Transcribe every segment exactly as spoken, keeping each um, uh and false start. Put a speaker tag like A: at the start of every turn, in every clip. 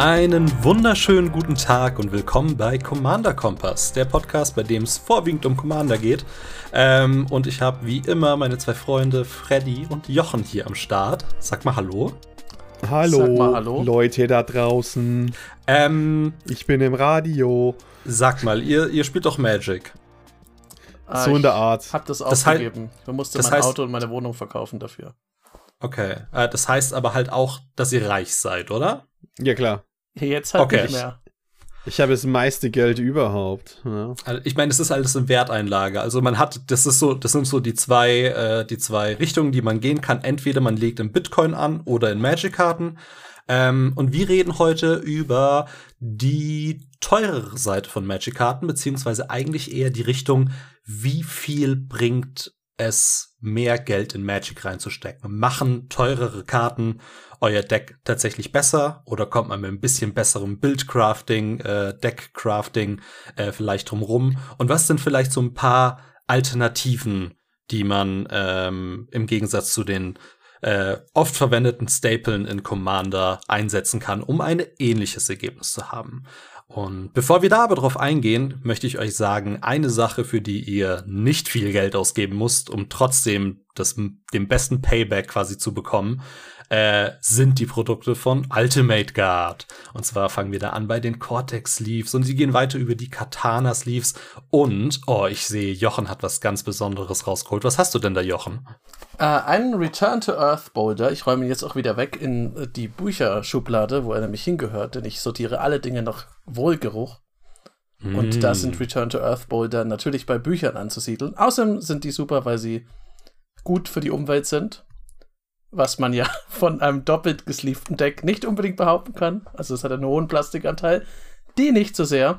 A: Einen wunderschönen guten Tag und willkommen bei Commander Kompass, der Podcast, bei dem es vorwiegend um Commander geht. Ähm, und ich habe wie immer meine zwei Freunde Freddy und Jochen hier am Start. Sag mal Hallo.
B: Hallo,
C: Sag mal Hallo.
B: Leute da draußen.
A: Ähm,
B: ich bin im Radio.
A: Sag mal, ihr, ihr spielt doch Magic.
C: Ah,
B: so in der Art.
C: Ich hab das
A: Das
C: aufgegeben. Ich musste
A: das
C: mein
A: heißt-
C: Auto und meine Wohnung verkaufen dafür.
A: Okay, äh, das heißt aber halt auch, dass ihr reich seid, oder?
B: Ja, klar.
C: Jetzt halt
A: Okay.
C: nicht mehr.
B: Ich habe das meiste Geld überhaupt. Ja.
A: Also ich meine, es ist alles eine Werteinlage. Also man hat, das ist so, das sind so die zwei, äh, die zwei Richtungen, die man gehen kann. Entweder man legt in Bitcoin an oder in Magic-Karten. Ähm, und wir reden heute über die teurere Seite von Magic-Karten, beziehungsweise eigentlich eher die Richtung, wie viel bringt es, mehr Geld in Magic reinzustecken? Machen teurere Karten euer Deck tatsächlich besser oder kommt man mit ein bisschen besserem Build-Crafting, äh, Deck-Crafting äh, vielleicht drumrum? Und was sind vielleicht so ein paar Alternativen, die man ähm, im Gegensatz zu den äh, oft verwendeten Stapeln in Commander einsetzen kann, um ein ähnliches Ergebnis zu haben? Und bevor wir da aber drauf eingehen, möchte ich euch sagen, eine Sache, für die ihr nicht viel Geld ausgeben müsst, um trotzdem das, den besten Payback quasi zu bekommen, äh, sind die Produkte von Ultimate Guard. Und zwar fangen wir da an bei den Cortex Sleeves und sie gehen weiter über die Katana Sleeves und, oh, ich sehe, Jochen hat was ganz Besonderes rausgeholt. Was hast du denn da, Jochen?
C: Äh, einen Return to Earth Boulder. Ich räume ihn jetzt auch wieder weg in äh, die Bücherschublade, wo er nämlich hingehört, denn ich sortiere alle Dinge nach Wohlgeruch.
A: Mm.
C: Und da sind Return to Earth Boulder natürlich bei Büchern anzusiedeln. Außerdem sind die super, weil sie gut für die Umwelt sind. Was man ja von einem doppelt gesleevten Deck nicht unbedingt behaupten kann. Also es hat einen hohen Plastikanteil. Die nicht so sehr.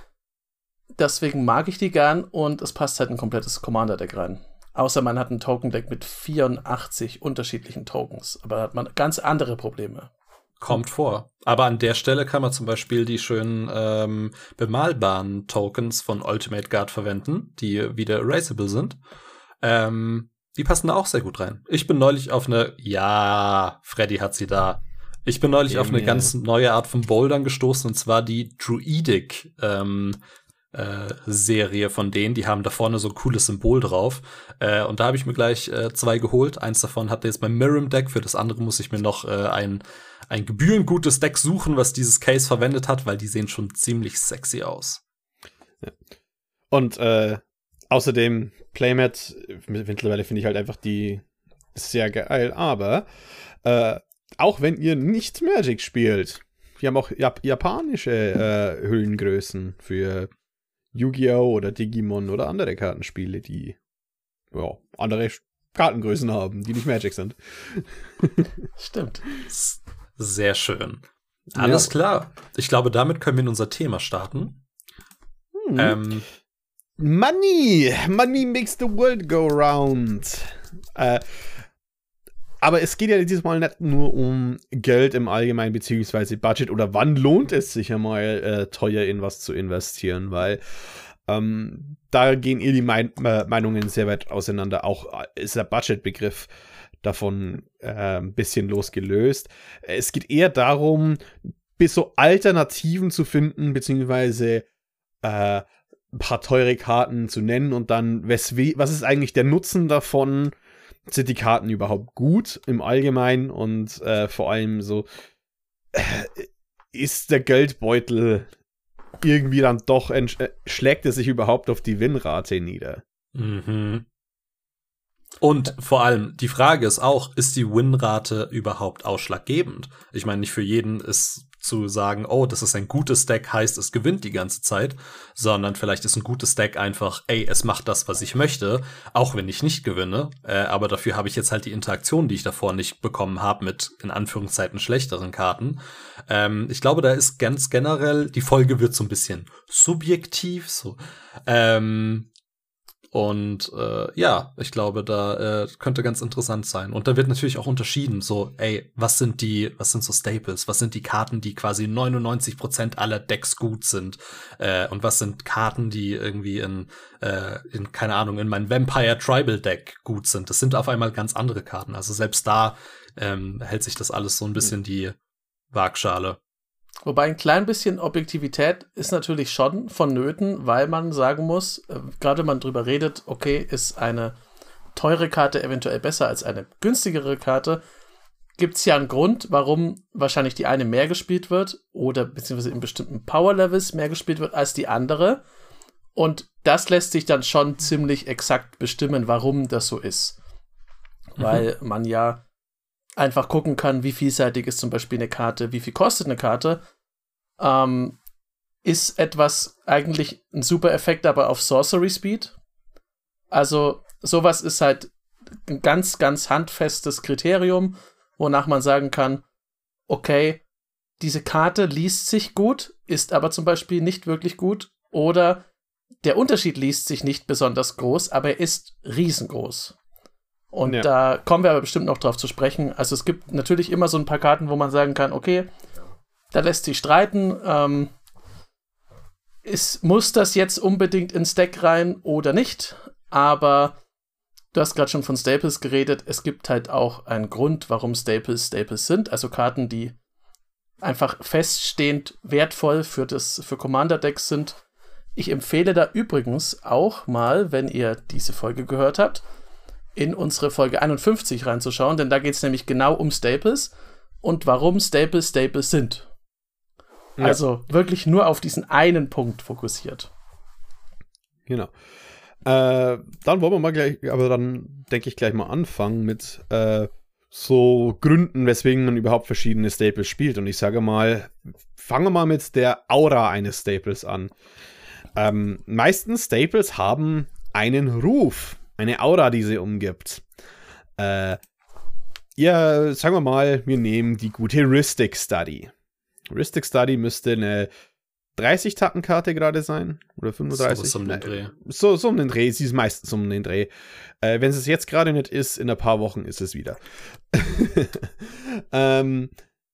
C: Deswegen mag ich die gern und es passt halt ein komplettes Commander-Deck rein. Außer man hat ein Token-Deck mit vierundachtzig unterschiedlichen Tokens. Aber da hat man ganz andere Probleme.
A: Kommt vor. Aber an der Stelle kann man zum Beispiel die schönen ähm, bemalbaren Tokens von Ultimate Guard verwenden, die wieder erasable sind. Ähm, die passen da auch sehr gut rein. Ich bin neulich auf eine, ja, Freddy hat sie da. Ich bin neulich
B: Eben,
A: auf eine
B: ja.
A: ganz neue Art von Bouldern gestoßen, und zwar die Druidic ähm, äh, Serie von denen. Die haben da vorne so ein cooles Symbol drauf. Äh, und da habe ich mir gleich äh, zwei geholt. Eins davon hat jetzt mein Mirim-Deck. Für das andere muss ich mir noch äh, ein, ein gebührengutes Deck suchen, was dieses Case verwendet hat, weil die sehen schon ziemlich sexy aus.
B: Ja. Und äh, außerdem, Playmat, mittlerweile finde ich halt einfach die sehr geil, aber äh, auch wenn ihr nicht Magic spielt, wir haben auch Jap- japanische äh, Hüllengrößen für Yu-Gi-Oh! Oder Digimon oder andere Kartenspiele, die ja, andere Kartengrößen haben, die nicht Magic sind.
C: Stimmt.
A: S- Sehr schön. Alles
B: Ja.
A: klar. Ich glaube, damit können wir in unser Thema starten.
B: Hm.
A: Ähm,
B: Money! Money makes the world go round. Äh, aber es geht ja dieses Mal nicht nur um Geld im Allgemeinen, beziehungsweise Budget oder wann lohnt es sich ja mal äh, teuer in was zu investieren, weil ähm, da gehen ihr die Mein- äh, Meinungen sehr weit auseinander. Auch äh, ist der Budgetbegriff davon äh, ein bisschen losgelöst. Es geht eher darum, bis so Alternativen zu finden, beziehungsweise äh, ein paar teure Karten zu nennen und dann, weswe- was ist eigentlich der Nutzen davon? Sind die Karten überhaupt gut im Allgemeinen? Und äh, vor allem so, äh, ist der Geldbeutel irgendwie dann doch, entsch- äh, schlägt es sich überhaupt auf die Win-Rate nieder?
A: mhm. Und vor allem, die Frage ist auch, ist die Win-Rate überhaupt ausschlaggebend? Ich meine, nicht für jeden ist zu sagen, oh, das ist ein gutes Deck, heißt, es gewinnt die ganze Zeit, sondern vielleicht ist ein gutes Deck einfach, ey, es macht das, was ich möchte, auch wenn ich nicht gewinne, äh, aber dafür habe ich jetzt halt die Interaktion, die ich davor nicht bekommen habe, mit in Anführungszeiten schlechteren Karten. Ähm, ich glaube, da ist ganz generell, die Folge wird so ein bisschen subjektiv, so, ähm, Und äh, ja, ich glaube, da äh, könnte ganz interessant sein. Und da wird natürlich auch unterschieden, so, ey, was sind die, was sind so Staples? Was sind die Karten, die quasi neunundneunzig Prozent aller Decks gut sind? Äh, und was sind Karten, die irgendwie in, äh, in, keine Ahnung, in mein Vampire Tribal Deck gut sind? Das sind auf einmal ganz andere Karten. Also selbst da ähm, hält sich das alles so ein bisschen die Waagschale.
C: Wobei ein klein bisschen Objektivität ist natürlich schon vonnöten, weil man sagen muss, äh, gerade wenn man drüber redet, okay, ist eine teure Karte eventuell besser als eine günstigere Karte, gibt es ja einen Grund, warum wahrscheinlich die eine mehr gespielt wird oder beziehungsweise in bestimmten Power-Levels mehr gespielt wird als die andere. Und das lässt sich dann schon ziemlich exakt bestimmen, warum das so ist. Mhm. Weil man ja einfach gucken kann, wie vielseitig ist zum Beispiel eine Karte, wie viel kostet eine Karte. Ähm, ist etwas eigentlich ein super Effekt, aber auf Sorcery Speed. Also sowas ist halt ein ganz, ganz handfestes Kriterium, wonach man sagen kann, okay, diese Karte liest sich gut, ist aber zum Beispiel nicht wirklich gut, oder der Unterschied liest sich nicht besonders groß, aber er ist riesengroß. Und ja. Da kommen wir aber bestimmt noch drauf zu sprechen. Also es gibt natürlich immer so ein paar Karten, wo man sagen kann, okay, da lässt sich streiten, ähm, ist, muss das jetzt unbedingt ins Deck rein oder nicht? Aber du hast gerade schon von Staples geredet. Es gibt halt auch einen Grund, warum Staples Staples sind. Also Karten, die einfach feststehend wertvoll für, das, für Commander-Decks sind. Ich empfehle da übrigens auch mal, wenn ihr diese Folge gehört habt, in unsere Folge einundfünfzig reinzuschauen, denn da geht es nämlich genau um Staples und warum Staples Staples sind. Ja. Also wirklich nur auf diesen einen Punkt fokussiert.
B: Genau. Äh, dann wollen wir mal gleich, aber dann denke ich gleich mal anfangen mit äh, so Gründen, weswegen man überhaupt verschiedene Staples spielt. Und ich sage mal, fangen wir mal mit der Aura eines Staples an. Ähm, meistens Staples haben einen Ruf, eine Aura, die sie umgibt. Äh, ja, sagen wir mal, wir nehmen die gute Rhystic Study. Rhystic Study müsste eine dreißig-Tappen-Karte gerade sein. Oder fünfunddreißig.
A: So um den Dreh.
B: So, so um den Dreh. Sie ist meistens um den Dreh. Äh, wenn es jetzt gerade nicht ist, in ein paar Wochen ist es wieder. ähm,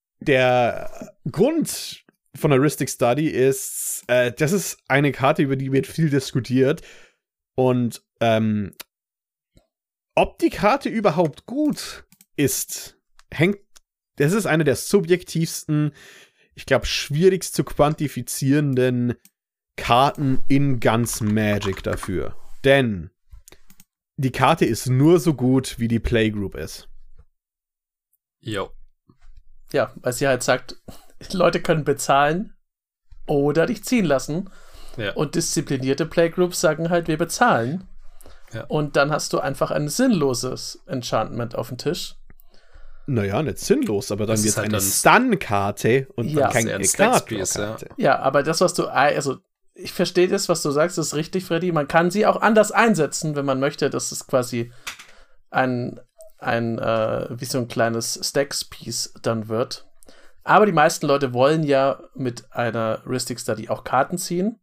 B: der Grund von der Rhystic Study ist, äh, das ist eine Karte, über die wird viel diskutiert. Und ähm, ob die Karte überhaupt gut ist, hängt, das ist eine der subjektivsten, ich glaube, schwierigst zu quantifizierenden Karten in ganz Magic dafür. Denn die Karte ist nur so gut, wie die Playgroup ist.
A: Jo.
C: Ja, weil sie halt sagt, Leute können bezahlen oder dich ziehen lassen. Ja. Und disziplinierte Playgroups sagen halt, wir bezahlen. Ja. Und dann hast du einfach ein sinnloses Enchantment auf dem Tisch.
B: Naja, nicht sinnlos, aber dann wird es halt eine Stun-Karte und
C: ja,
B: dann keine Karte.
C: Ja. ja, aber das, was du, also ich verstehe das, was du sagst, ist richtig, Freddy. Man kann sie auch anders einsetzen, wenn man möchte, dass es quasi ein, ein äh, wie so ein kleines Stacks-Piece dann wird. Aber die meisten Leute wollen ja mit einer Rhystic Study auch Karten ziehen.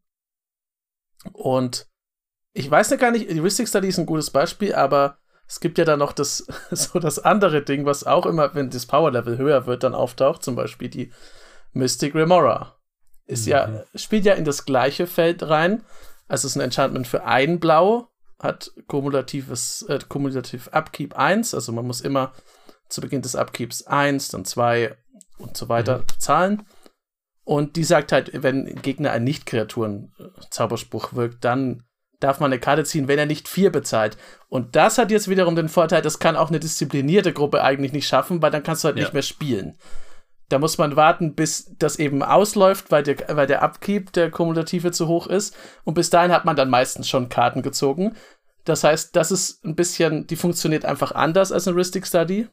C: Und ich weiß ja gar nicht, die Rhystic Study ist ein gutes Beispiel, aber es gibt ja dann noch das, so das andere Ding, was auch immer, wenn das Power-Level höher wird, dann auftaucht, zum Beispiel die Mystic Remora. Ist mhm. ja, spielt ja in das gleiche Feld rein. Also es ist ein Enchantment für ein Blau, hat kumulatives, äh, kumulativ Upkeep eins, also man muss immer zu Beginn des Upkeeps eins, dann zwei und so weiter mhm. zahlen. Und die sagt halt, wenn ein Gegner einen Nicht-Kreaturen-Zauberspruch wirkt, dann darf man eine Karte ziehen, wenn er nicht vier bezahlt. Und das hat jetzt wiederum den Vorteil, das kann auch eine disziplinierte Gruppe eigentlich nicht schaffen, weil dann kannst du halt ja. nicht mehr spielen. Da muss man warten, bis das eben ausläuft, weil der, weil der Upkeep, der kumulative, zu hoch ist. Und bis dahin hat man dann meistens schon Karten gezogen. Das heißt, das ist ein bisschen, die funktioniert einfach anders als eine Rhystic Study.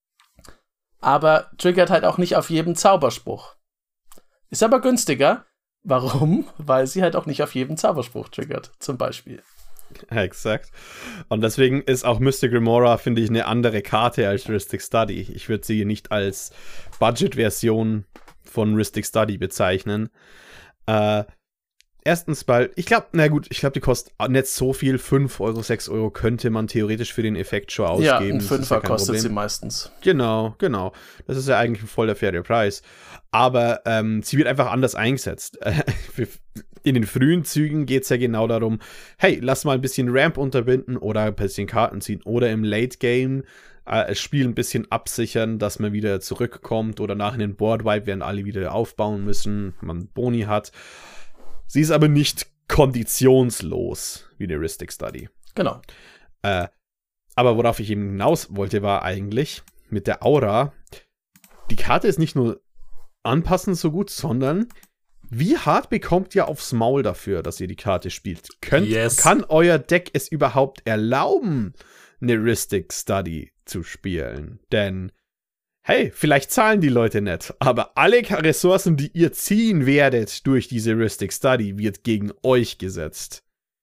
C: Aber triggert halt auch nicht auf jeden Zauberspruch. Ist aber günstiger. Warum? Weil sie halt auch nicht auf jeden Zauberspruch triggert, zum Beispiel.
B: Ja, exakt. Und deswegen ist auch Mystic Remora, finde ich, eine andere Karte als Rhystic Study. Ich würde sie nicht als Budget-Version von Rhystic Study bezeichnen. Äh, erstens, weil ich glaube, na gut, ich glaube, die kostet nicht so viel. fünf Euro, sechs Euro könnte man theoretisch für den Effekt schon ausgeben.
C: Ja, ein
B: Das ist
C: Fünfer
B: ja kein
C: kostet
B: Problem.
C: sie meistens.
B: Genau, genau. Das ist ja eigentlich ein voll der faire Preis. Aber ähm, sie wird einfach anders eingesetzt. In den frühen Zügen geht es ja genau darum, hey, lass mal ein bisschen Ramp unterbinden oder ein bisschen Karten ziehen. Oder im Late Game äh, das Spiel ein bisschen absichern, dass man wieder zurückkommt. Oder nach einem Boardwipe werden alle wieder aufbauen müssen, wenn man Boni hat. Sie ist aber nicht konditionslos wie eine Rhystic Study.
C: Genau.
B: Äh, aber worauf ich eben hinaus wollte, war eigentlich mit der Aura, die Karte ist nicht nur anpassend so gut, sondern wie hart bekommt ihr aufs Maul dafür, dass ihr die Karte spielt? Könnt,
A: Yes.
B: Kann euer Deck es überhaupt erlauben, eine Rhystic Study zu spielen? Denn, hey, vielleicht zahlen die Leute nicht, aber alle Ressourcen, die ihr ziehen werdet durch diese Rhystic Study, wird gegen euch gesetzt.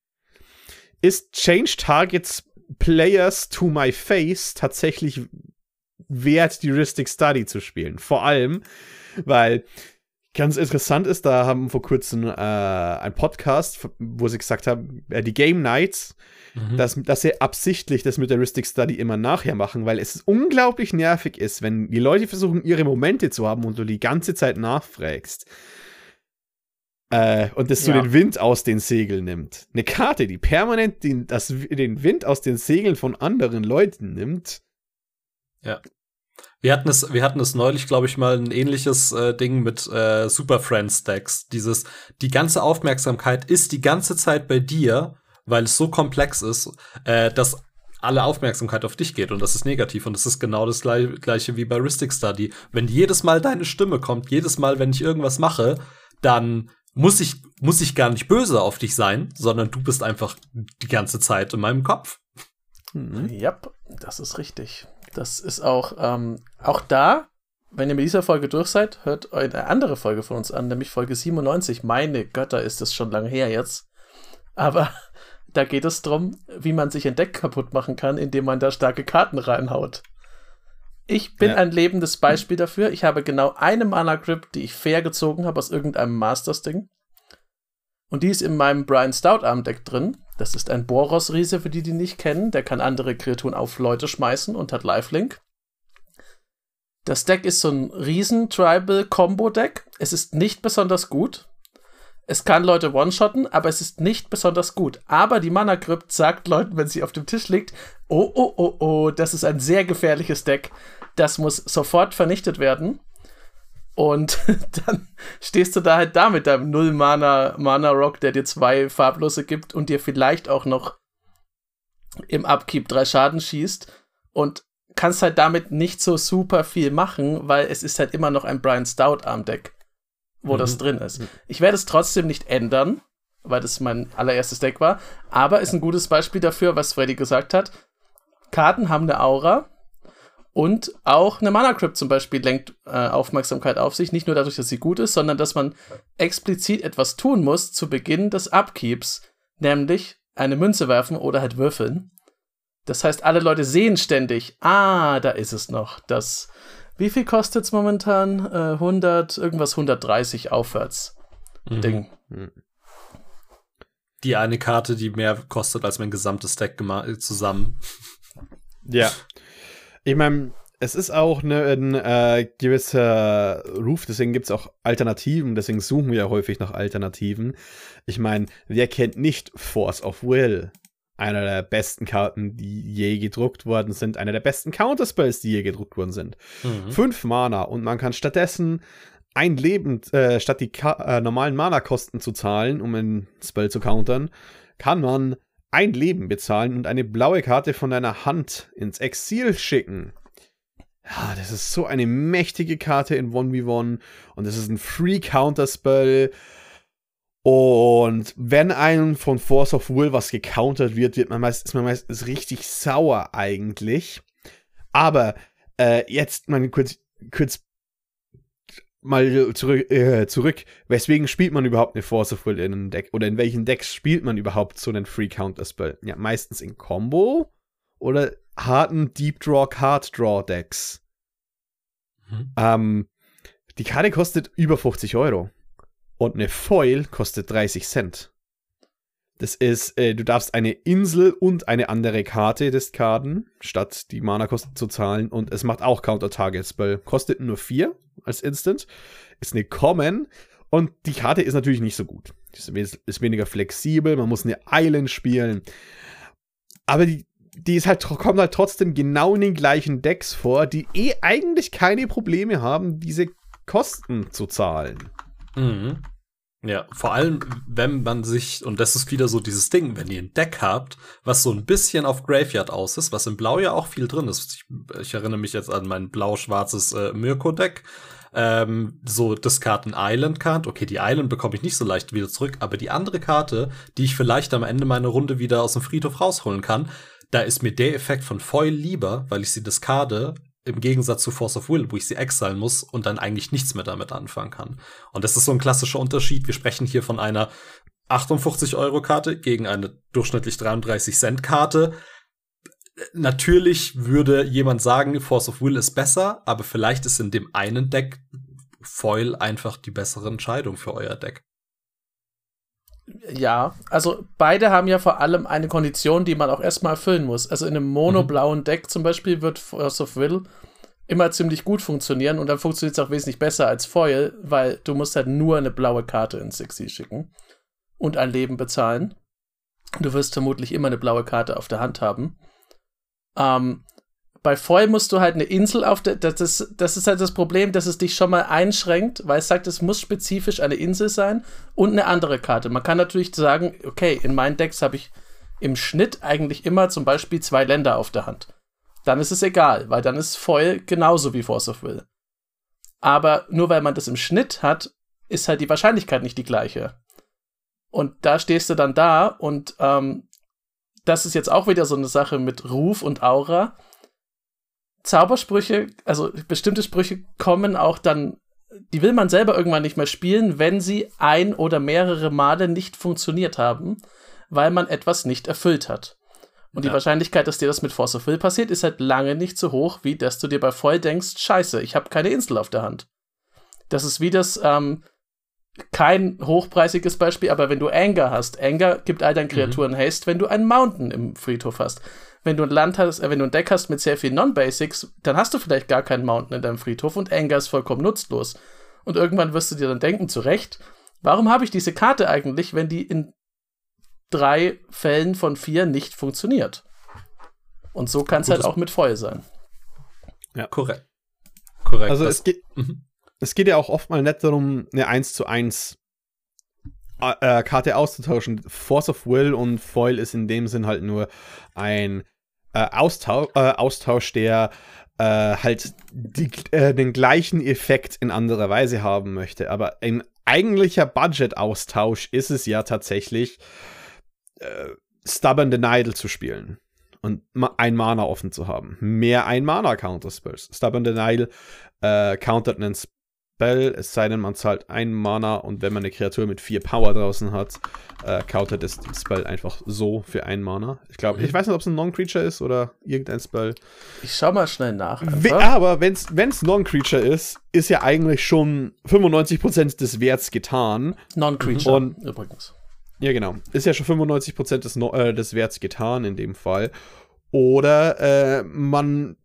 B: Ist Change Targets Players to my face tatsächlich wert, die Rhystic Study zu spielen? Vor allem, weil ganz interessant ist, da haben vor kurzem äh, ein Podcast, wo sie gesagt haben, äh, die Game Nights, mhm. dass, dass sie absichtlich das mit der Rhystic Study immer nachher machen, weil es unglaublich nervig ist, wenn die Leute versuchen, ihre Momente zu haben und du die ganze Zeit nachfragst. Äh, und das
C: ja.
B: so den Wind aus den Segeln nimmt. Eine Karte, die permanent den, das, den Wind aus den Segeln von anderen Leuten nimmt.
A: Ja. Wir hatten es, wir hatten es neulich, glaube ich, mal ein ähnliches äh, Ding mit äh, Super Friends Decks. Dieses, die ganze Aufmerksamkeit ist die ganze Zeit bei dir, weil es so komplex ist, äh, dass alle Aufmerksamkeit auf dich geht und das ist negativ und das ist genau das gleiche, gleiche wie bei Rhystic Study. Wenn jedes Mal deine Stimme kommt, jedes Mal, wenn ich irgendwas mache, dann muss ich, muss ich gar nicht böse auf dich sein, sondern du bist einfach die ganze Zeit in meinem Kopf.
C: Mhm. Ja, das ist richtig. Das ist auch, ähm, auch da, wenn ihr mit dieser Folge durch seid, hört eine andere Folge von uns an, nämlich Folge siebenundneunzig. Meine Götter, ist das schon lange her jetzt. Aber da geht es darum, wie man sich ein Deck kaputt machen kann, indem man da starke Karten reinhaut. Ich bin ja. ein lebendes Beispiel dafür. Ich habe genau eine Mana Grip, die ich fair gezogen habe aus irgendeinem Masters-Ding. Und die ist in meinem Brian Stoutarm-Deck drin. Das ist ein Boros-Riese, für die, die nicht kennen. Der kann andere Kreaturen auf Leute schmeißen und hat Lifelink. Das Deck ist so ein Riesen-Tribal-Combo-Deck. Es ist nicht besonders gut. Es kann Leute one-shotten, aber es ist nicht besonders gut. Aber die Mana-Crypt sagt Leuten, wenn sie auf dem Tisch liegt, oh, oh, oh, oh, das ist ein sehr gefährliches Deck. Das muss sofort vernichtet werden. Und dann stehst du da halt da mit deinem Null-Mana-Mana-Rock, der dir zwei Farblose gibt und dir vielleicht auch noch im Upkeep drei Schaden schießt. Und kannst halt damit nicht so super viel machen, weil es ist halt immer noch ein Brian Stoutarm-Deck, wo mhm. das drin ist. Ich werde es trotzdem nicht ändern, weil das mein allererstes Deck war, aber ist ein gutes Beispiel dafür, was Freddy gesagt hat. Karten haben eine Aura und auch eine Mana Crypt zum Beispiel lenkt äh, Aufmerksamkeit auf sich, nicht nur dadurch, dass sie gut ist, sondern dass man explizit etwas tun muss zu Beginn des Upkeeps, nämlich eine Münze werfen oder halt würfeln. Das heißt, alle Leute sehen ständig, ah, da ist es noch. Das, wie viel kostet es momentan? Äh, hundert, irgendwas hundertdreißig aufwärts. Mhm. Ding.
A: Die eine Karte, die mehr kostet als mein gesamtes Deck gema- zusammen.
B: Ja. Ich meine, es ist auch ne, ein äh, gewisser Ruf, deswegen gibt es auch Alternativen, deswegen suchen wir ja häufig nach Alternativen. Ich meine, wer kennt nicht Force of Will? Einer der besten Karten, die je gedruckt worden sind. Einer der besten Counterspells, die je gedruckt worden sind. Mhm. Fünf Mana und man kann stattdessen ein Leben, äh, statt die Ka- äh, normalen Mana-Kosten zu zahlen, um ein Spell zu countern, kann man ein Leben bezahlen und eine blaue Karte von deiner Hand ins Exil schicken. Ja, das ist so eine mächtige Karte in eins gegen eins und das ist ein Free-Counter-Spell. Und wenn einem von Force of Will was gecountert wird, wird man meist, ist man meistens richtig sauer eigentlich. Aber äh, jetzt mal kurz, kurz mal zurück, äh, zurück. Weswegen spielt man überhaupt eine Force of Will in einem Deck? Oder in welchen Decks spielt man überhaupt so einen Free-Counter-Spell? Ja, meistens in Combo oder harten Deep-Draw-Card-Draw-Decks. Mhm. Ähm, die Karte kostet über fünfzig Euro. Und eine Foil kostet dreißig Cent. Das ist, äh, du darfst eine Insel und eine andere Karte discarden, statt die Mana-Kosten zu zahlen. Und es macht auch Counter-Target-Spell. Kostet nur vier als Instant. Ist eine Common. Und die Karte ist natürlich nicht so gut. Ist, ist weniger flexibel. Man muss eine Island spielen. Aber die, die ist halt, kommt halt trotzdem genau in den gleichen Decks vor, die eh eigentlich keine Probleme haben, diese Kosten zu zahlen.
A: Mhm. Ja, vor allem, wenn man sich, und das ist wieder so dieses Ding, wenn ihr ein Deck habt, was so ein bisschen auf Graveyard aus ist, was im Blau ja auch viel drin ist. Ich, ich erinnere mich jetzt an mein blau-schwarzes äh, Mirko-Deck. Ähm, so Discard ein Island-Card. Okay, die Island bekomme ich nicht so leicht wieder zurück, aber die andere Karte, die ich vielleicht am Ende meiner Runde wieder aus dem Friedhof rausholen kann, da ist mir der Effekt von Foil lieber, weil ich sie discarde, im Gegensatz zu Force of Will, wo ich sie exilen muss und dann eigentlich nichts mehr damit anfangen kann. Und das ist so ein klassischer Unterschied. Wir sprechen hier von einer achtundfünfzig Euro Karte gegen eine durchschnittlich dreiunddreißig Cent Karte. Natürlich würde jemand sagen, Force of Will ist besser, aber vielleicht ist in dem einen Deck Foil einfach die bessere Entscheidung für euer Deck.
C: Ja, also beide haben ja vor allem eine Kondition, die man auch erstmal erfüllen muss. Also in einem monoblauen Deck zum Beispiel wird Force of Will immer ziemlich gut funktionieren und dann funktioniert es auch wesentlich besser als Foil, weil du musst halt nur eine blaue Karte ins Exil schicken und ein Leben bezahlen. Du wirst vermutlich immer eine blaue Karte auf der Hand haben. Ähm, bei Foil musst du halt eine Insel auf der, das ist, das ist halt das Problem, dass es dich schon mal einschränkt, weil es sagt, es muss spezifisch eine Insel sein und eine andere Karte. Man kann natürlich sagen, okay, in meinen Decks habe ich im Schnitt eigentlich immer zum Beispiel zwei Länder auf der Hand. Dann ist es egal, weil dann ist Foil genauso wie Force of Will. Aber nur weil man das im Schnitt hat, ist halt die Wahrscheinlichkeit nicht die gleiche. Und da stehst du dann da und ähm, das ist jetzt auch wieder so eine Sache mit Ruf und Aura. Zaubersprüche, also bestimmte Sprüche kommen auch dann, die will man selber irgendwann nicht mehr spielen, wenn sie ein oder mehrere Male nicht funktioniert haben, weil man etwas nicht erfüllt hat. Und ja. Die Wahrscheinlichkeit, dass dir das mit Force of Will passiert, ist halt lange nicht so hoch, wie dass du dir bei Foil denkst, scheiße, ich habe keine Insel auf der Hand. Das ist wie das, ähm, kein hochpreisiges Beispiel, aber wenn du Anger hast, Anger gibt all deinen Kreaturen mhm. Haste, wenn du einen Mountain im Friedhof hast. Wenn du ein Land hast, äh, wenn du ein Deck hast mit sehr viel Non-Basics, dann hast du vielleicht gar keinen Mountain in deinem Friedhof und Anger ist vollkommen nutzlos. Und irgendwann wirst du dir dann denken, zu Recht, warum habe ich diese Karte eigentlich, wenn die in drei Fällen von vier nicht funktioniert? Und so kann es halt auch mit Foil sein.
A: Ja, korrekt. Korrekt.
B: Also es geht, mhm. es geht ja auch oft mal nicht darum, eine eins zu eins äh, Karte auszutauschen. Force of Will und Foil ist in dem Sinn halt nur ein äh, Austausch, äh, Austausch, der äh, halt die, äh, den gleichen Effekt in anderer Weise haben möchte. Aber ein eigentlicher Budget-Austausch ist es ja tatsächlich, äh, Stubborn Denial zu spielen und ma- ein Mana offen zu haben. Mehr ein Mana Counterspells. Stubborn Denial äh, countert einen Spell, es sei denn, man zahlt ein Mana und wenn man eine Kreatur mit vier Power draußen hat, äh, countert das Spell einfach so für ein Mana. Ich glaube, ich weiß nicht, ob es ein Non-Creature ist oder irgendein Spell.
C: Ich schau mal schnell nach.
B: We- aber wenn es Non-Creature ist, ist ja eigentlich schon fünfundneunzig Prozent des Werts getan.
C: Non-Creature
B: und,
C: übrigens.
B: Ja, genau. Ist ja schon fünfundneunzig Prozent des, no- äh, des Werts getan in dem Fall. Oder äh, man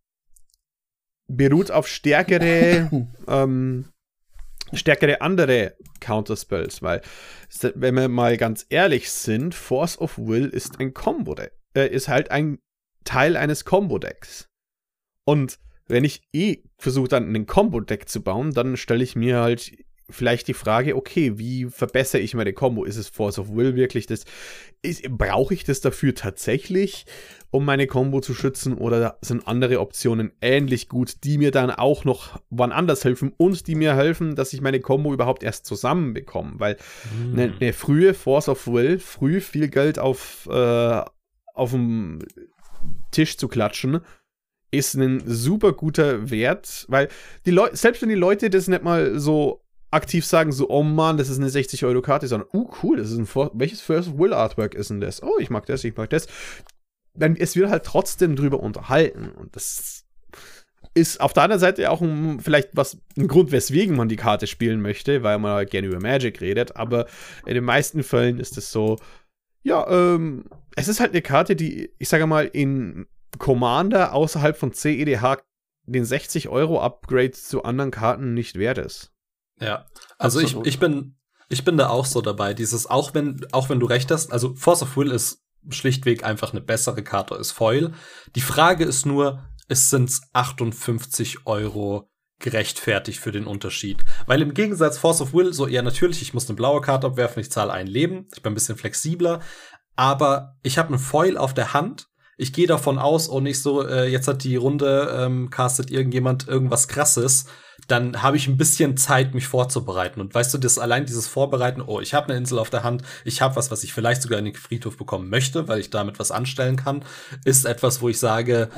B: beruht auf stärkere ähm, stärkere andere Counterspells, weil, wenn wir mal ganz ehrlich sind, Force of Will ist ein Combo-Deck, äh, ist halt ein Teil eines Combo-Decks. Und wenn ich eh versuche, dann ein Combo-Deck zu bauen, dann stelle ich mir halt vielleicht die Frage, okay, wie verbessere ich meine Combo? Ist es Force of Will wirklich das? Brauche ich das dafür tatsächlich, um meine Combo zu schützen? Oder sind andere Optionen ähnlich gut, die mir dann auch noch wann anders helfen und die mir helfen, dass ich meine Combo überhaupt erst zusammenbekomme? Weil eine, eine frühe Force of Will, früh viel Geld auf, äh, auf dem Tisch zu klatschen, ist ein super guter Wert, weil die Leute, selbst wenn die Leute das nicht mal so aktiv sagen, so, oh Mann, das ist eine sechzig Euro Karte, sondern, uh, cool, das ist ein, For- welches First Will Artwork ist denn das? Oh, ich mag das, ich mag das. Dann, es wird halt trotzdem drüber unterhalten und das ist auf der anderen Seite auch ein, vielleicht was, ein Grund, weswegen man die Karte spielen möchte, weil man halt gerne über Magic redet, aber in den meisten Fällen ist es so, ja, ähm, es ist halt eine Karte, die, ich sage mal, in Commander außerhalb von C E D H den sechzig Euro Upgrade zu anderen Karten nicht wert ist.
A: Ja, also ich, ich bin ich bin da auch so dabei, dieses, auch wenn auch wenn du recht hast, also Force of Will ist schlichtweg einfach eine bessere Karte als Foil. Die Frage ist nur, es sind achtundfünfzig Euro gerechtfertigt für den Unterschied. Weil im Gegensatz Force of Will, so eher natürlich, ich muss eine blaue Karte abwerfen, ich zahle ein Leben, ich bin ein bisschen flexibler, aber ich habe einen Foil auf der Hand. Ich gehe davon aus, oh nicht so, äh, jetzt hat die Runde, ähm, castet irgendjemand irgendwas Krasses, dann habe ich ein bisschen Zeit, mich vorzubereiten. Und weißt du, das allein dieses Vorbereiten, oh, ich habe eine Insel auf der Hand, ich habe was, was ich vielleicht sogar in den Friedhof bekommen möchte, weil ich damit was anstellen kann, ist etwas, wo ich sage,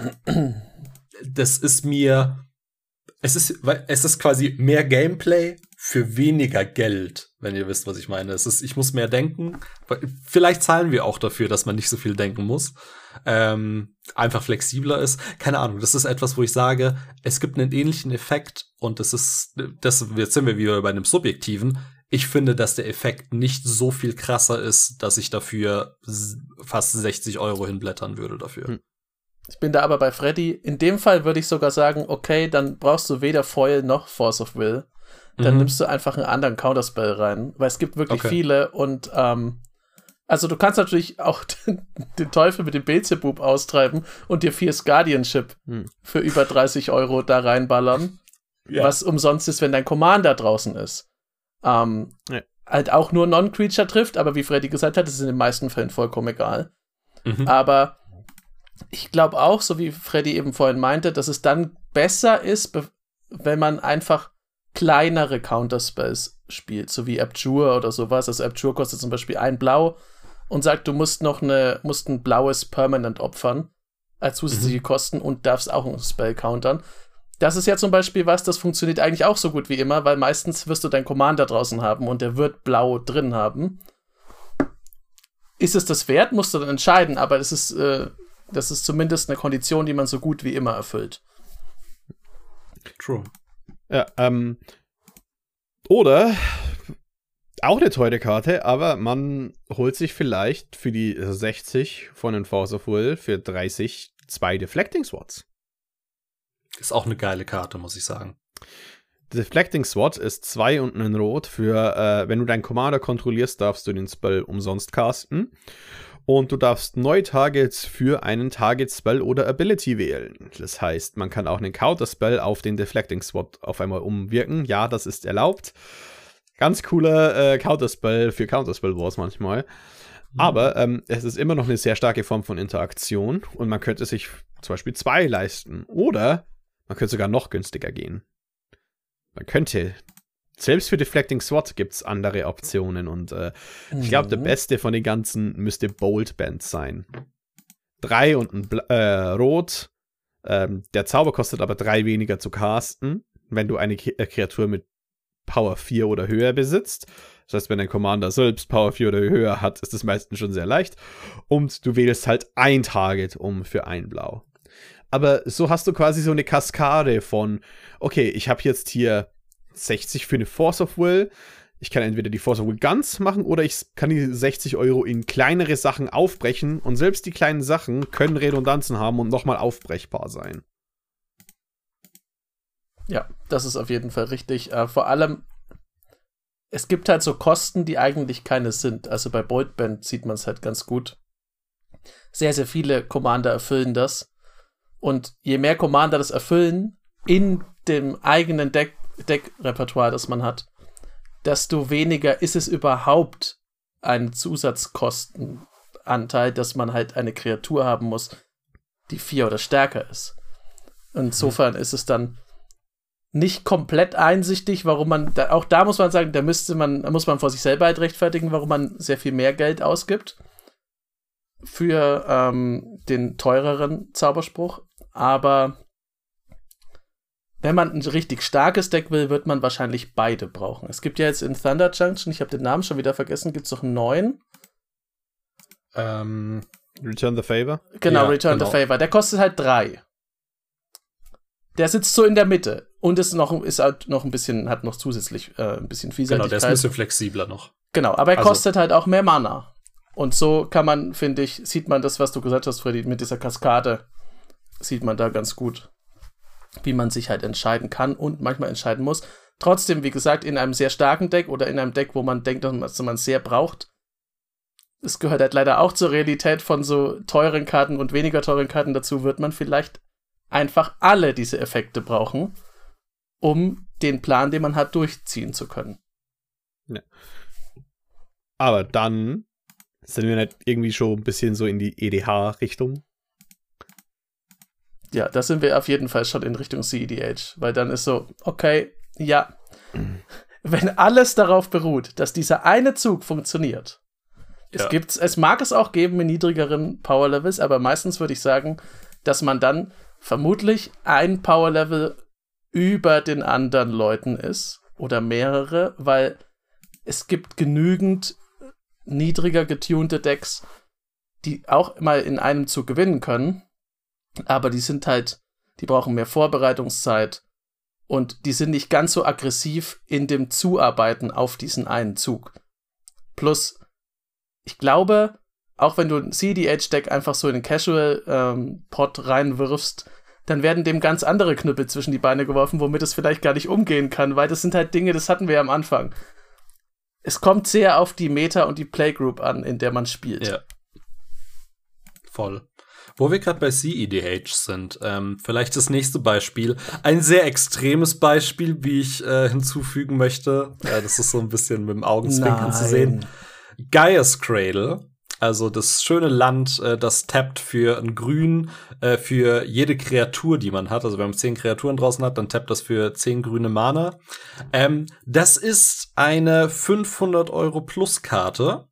A: das ist mir, es ist, es ist quasi mehr Gameplay für weniger Geld, wenn ihr wisst, was ich meine. Es ist, ich muss mehr denken. Vielleicht zahlen wir auch dafür, dass man nicht so viel denken muss. Ähm, einfach flexibler ist. Keine Ahnung, das ist etwas, wo ich sage, es gibt einen ähnlichen Effekt und das ist, das, jetzt sind wir wieder bei einem Subjektiven. Ich finde, dass der Effekt nicht so viel krasser ist, dass ich dafür fast sechzig Euro hinblättern würde dafür. Hm.
C: Ich bin da aber bei Freddy. In dem Fall würde ich sogar sagen, okay, dann brauchst du weder Foil noch Force of Will. Dann mhm. nimmst du einfach einen anderen Counterspell rein, weil es gibt wirklich okay. viele und ähm, also du kannst natürlich auch den, den Teufel mit dem Beelzebub austreiben und dir Fierce Guardianship hm. für über dreißig Euro da reinballern, ja. was umsonst ist, wenn dein Commander draußen ist. Ähm, ja. Halt auch nur Non-Creature trifft, aber wie Freddy gesagt hat, das ist in den meisten Fällen vollkommen egal. Mhm. Aber ich glaube auch, so wie Freddy eben vorhin meinte, dass es dann besser ist, be- wenn man einfach kleinere Counterspells spielt, so wie Abjure oder sowas. Also Abjure kostet zum Beispiel ein Blau und sagt, du musst noch eine, musst ein blaues Permanent opfern als zusätzliche mhm. Kosten und darfst auch ein Spell countern. Das ist ja zum Beispiel was, das funktioniert eigentlich auch so gut wie immer, weil meistens wirst du deinen Commander draußen haben und der wird blau drin haben. Ist es das wert, musst du dann entscheiden, aber das ist, äh, das ist zumindest eine Kondition, die man so gut wie immer erfüllt.
A: True.
B: Ja, ähm, oder auch eine teure Karte, aber man holt sich vielleicht für die sechzig von den Force of Will für dreißig zwei Deflecting Swords.
A: Ist auch eine geile Karte, muss ich sagen.
B: Deflecting Sword ist zwei und ein Rot für, äh, wenn du deinen Commander kontrollierst, darfst du den Spell umsonst casten. Und du darfst neue Targets für einen Target-Spell oder Ability wählen. Das heißt, man kann auch einen Counter-Spell auf den Deflecting Sword auf einmal umwirken. Ja, das ist erlaubt. Ganz cooler äh, Counter-Spell für Counter-Spell-Wars manchmal. Mhm. Aber ähm, es ist immer noch eine sehr starke Form von Interaktion. Und man könnte sich zum Beispiel zwei leisten. Oder man könnte sogar noch günstiger gehen. Man könnte... Selbst für Deflecting Sword gibt es andere Optionen und äh, mhm. ich glaube, der beste von den ganzen müsste Bolt Band sein. Drei und ein Bla- äh, Rot. Ähm, der Zauber kostet aber drei weniger zu casten, wenn du eine K- äh, Kreatur mit Power vier oder höher besitzt. Das heißt, wenn dein Commander selbst Power vier oder höher hat, ist das meistens schon sehr leicht. Und du wählst halt ein Target um für ein Blau. Aber so hast du quasi so eine Kaskade von, okay, ich habe jetzt hier sechzig für eine Force of Will. Ich kann entweder die Force of Will ganz machen oder ich kann die sechzig Euro in kleinere Sachen aufbrechen und selbst die kleinen Sachen können Redundanzen haben und nochmal aufbrechbar sein.
C: Ja, das ist auf jeden Fall richtig. Äh, vor allem, es gibt halt so Kosten, die eigentlich keine sind. Also bei Bolt Band sieht man es halt ganz gut. Sehr, sehr viele Commander erfüllen das. Und je mehr Commander das erfüllen, in dem eigenen Deck Deckrepertoire, das man hat, desto weniger ist es überhaupt ein Zusatzkostenanteil, dass man halt eine Kreatur haben muss, die vier oder stärker ist. Insofern ist es dann nicht komplett einsichtig, warum man, da, auch da muss man sagen, da müsste man, da muss man vor sich selber halt rechtfertigen, warum man sehr viel mehr Geld ausgibt für ähm, den teureren Zauberspruch, aber wenn man ein richtig starkes Deck will, wird man wahrscheinlich beide brauchen. Es gibt ja jetzt in Thunder Junction, ich habe den Namen schon wieder vergessen, gibt es noch einen neuen.
B: Ähm, Return the Favor?
C: Genau, ja, Return genau. the Favor. Der kostet halt drei. Der sitzt so in der Mitte und ist noch, ist halt noch ein bisschen, hat noch zusätzlich äh, ein bisschen Vielseitigkeit.
A: Genau, der ist ein bisschen flexibler noch.
C: Genau, aber er
A: Also-
C: kostet halt auch mehr Mana. Und so kann man, finde ich, sieht man das, was du gesagt hast, Freddy, mit dieser Kaskade, sieht man da ganz gut, wie man sich halt entscheiden kann und manchmal entscheiden muss. Trotzdem, wie gesagt, in einem sehr starken Deck oder in einem Deck, wo man denkt, dass man es sehr braucht. Es gehört halt leider auch zur Realität von so teuren Karten und weniger teuren Karten dazu, wird man vielleicht einfach alle diese Effekte brauchen, um den Plan, den man hat, durchziehen zu können.
B: Ja. Aber dann sind wir nicht irgendwie schon ein bisschen so in die E D H-Richtung.
C: Ja, da sind wir auf jeden Fall schon in Richtung C E D H, weil dann ist so, okay, ja, wenn alles darauf beruht, dass dieser eine Zug funktioniert,
A: Ja.
C: es gibt's, es mag es auch geben in niedrigeren Power-Levels, aber meistens würde ich sagen, dass man dann vermutlich ein Power-Level über den anderen Leuten ist oder mehrere, weil es gibt genügend niedriger getunte Decks, die auch mal in einem Zug gewinnen können, aber die sind halt, die brauchen mehr Vorbereitungszeit und die sind nicht ganz so aggressiv in dem Zuarbeiten auf diesen einen Zug. Plus, ich glaube, auch wenn du ein C D H-Deck einfach so in den Casual-Pot reinwirfst, dann werden dem ganz andere Knüppel zwischen die Beine geworfen, womit es vielleicht gar nicht umgehen kann, weil das sind halt Dinge, das hatten wir ja am Anfang. Es kommt sehr auf die Meta und die Playgroup an, in der man spielt.
A: Ja. Voll. Wo wir gerade bei C E D H sind, ähm, vielleicht das nächste Beispiel. Ein sehr extremes Beispiel, wie ich äh, hinzufügen möchte. Ja, das ist so ein bisschen mit dem Augenzwinkern zu sehen. Gaia's Cradle. Also das schöne Land, äh, das tappt für ein Grün äh, für jede Kreatur, die man hat. Also wenn man zehn Kreaturen draußen hat, dann tappt das für zehn grüne Mana. Ähm, das ist eine fünfhundert Euro plus Karte.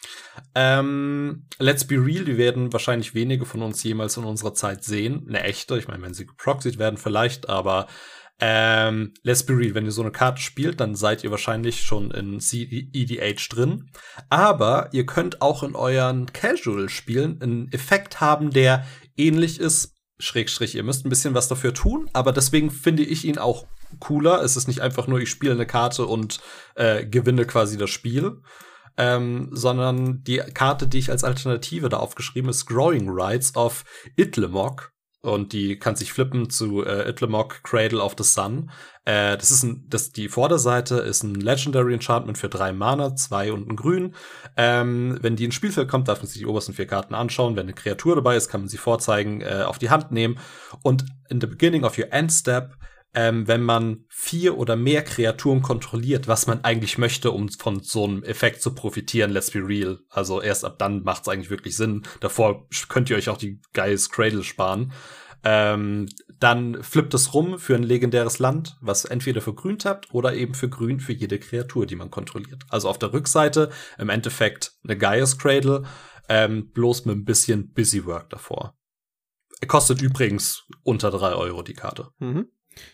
A: Ähm, let's be real, die werden wahrscheinlich wenige von uns jemals in unserer Zeit sehen. Eine echte, ich meine, wenn sie geproxied werden vielleicht, aber Ähm, let's be real, wenn ihr so eine Karte spielt, dann seid ihr wahrscheinlich schon in C E D H drin. Aber ihr könnt auch in euren Casual-Spielen einen Effekt haben, der ähnlich ist. Schrägstrich, ihr müsst ein bisschen was dafür tun, aber deswegen finde ich ihn auch cooler. Es ist nicht einfach nur, ich spiele eine Karte und äh, gewinne quasi das Spiel. Ähm, sondern die Karte, die ich als Alternative da aufgeschrieben ist, Growing Rights of Itlimoc. Und die kann sich flippen zu äh, Itlimoc Cradle of the Sun. Äh, das ist ein, das, die Vorderseite ist ein Legendary Enchantment für drei Mana, zwei und ein Grün. Ähm, wenn die ins Spielfeld kommt, darf man sich die obersten vier Karten anschauen. Wenn eine Kreatur dabei ist, kann man sie vorzeigen, äh, auf die Hand nehmen. Und in the beginning of your end step, ähm, wenn man vier oder mehr Kreaturen kontrolliert, was man eigentlich möchte, um von so einem Effekt zu profitieren, let's be real. Also erst ab dann macht es eigentlich wirklich Sinn. Davor könnt ihr euch auch die Gaia's Cradle sparen. Ähm, dann flippt es rum für ein legendäres Land, was entweder für grün tappt oder eben für grün für jede Kreatur, die man kontrolliert. Also auf der Rückseite im Endeffekt eine Gaia's Cradle, ähm, bloß mit ein bisschen Busywork davor. Kostet übrigens unter drei Euro die Karte.
B: Mhm.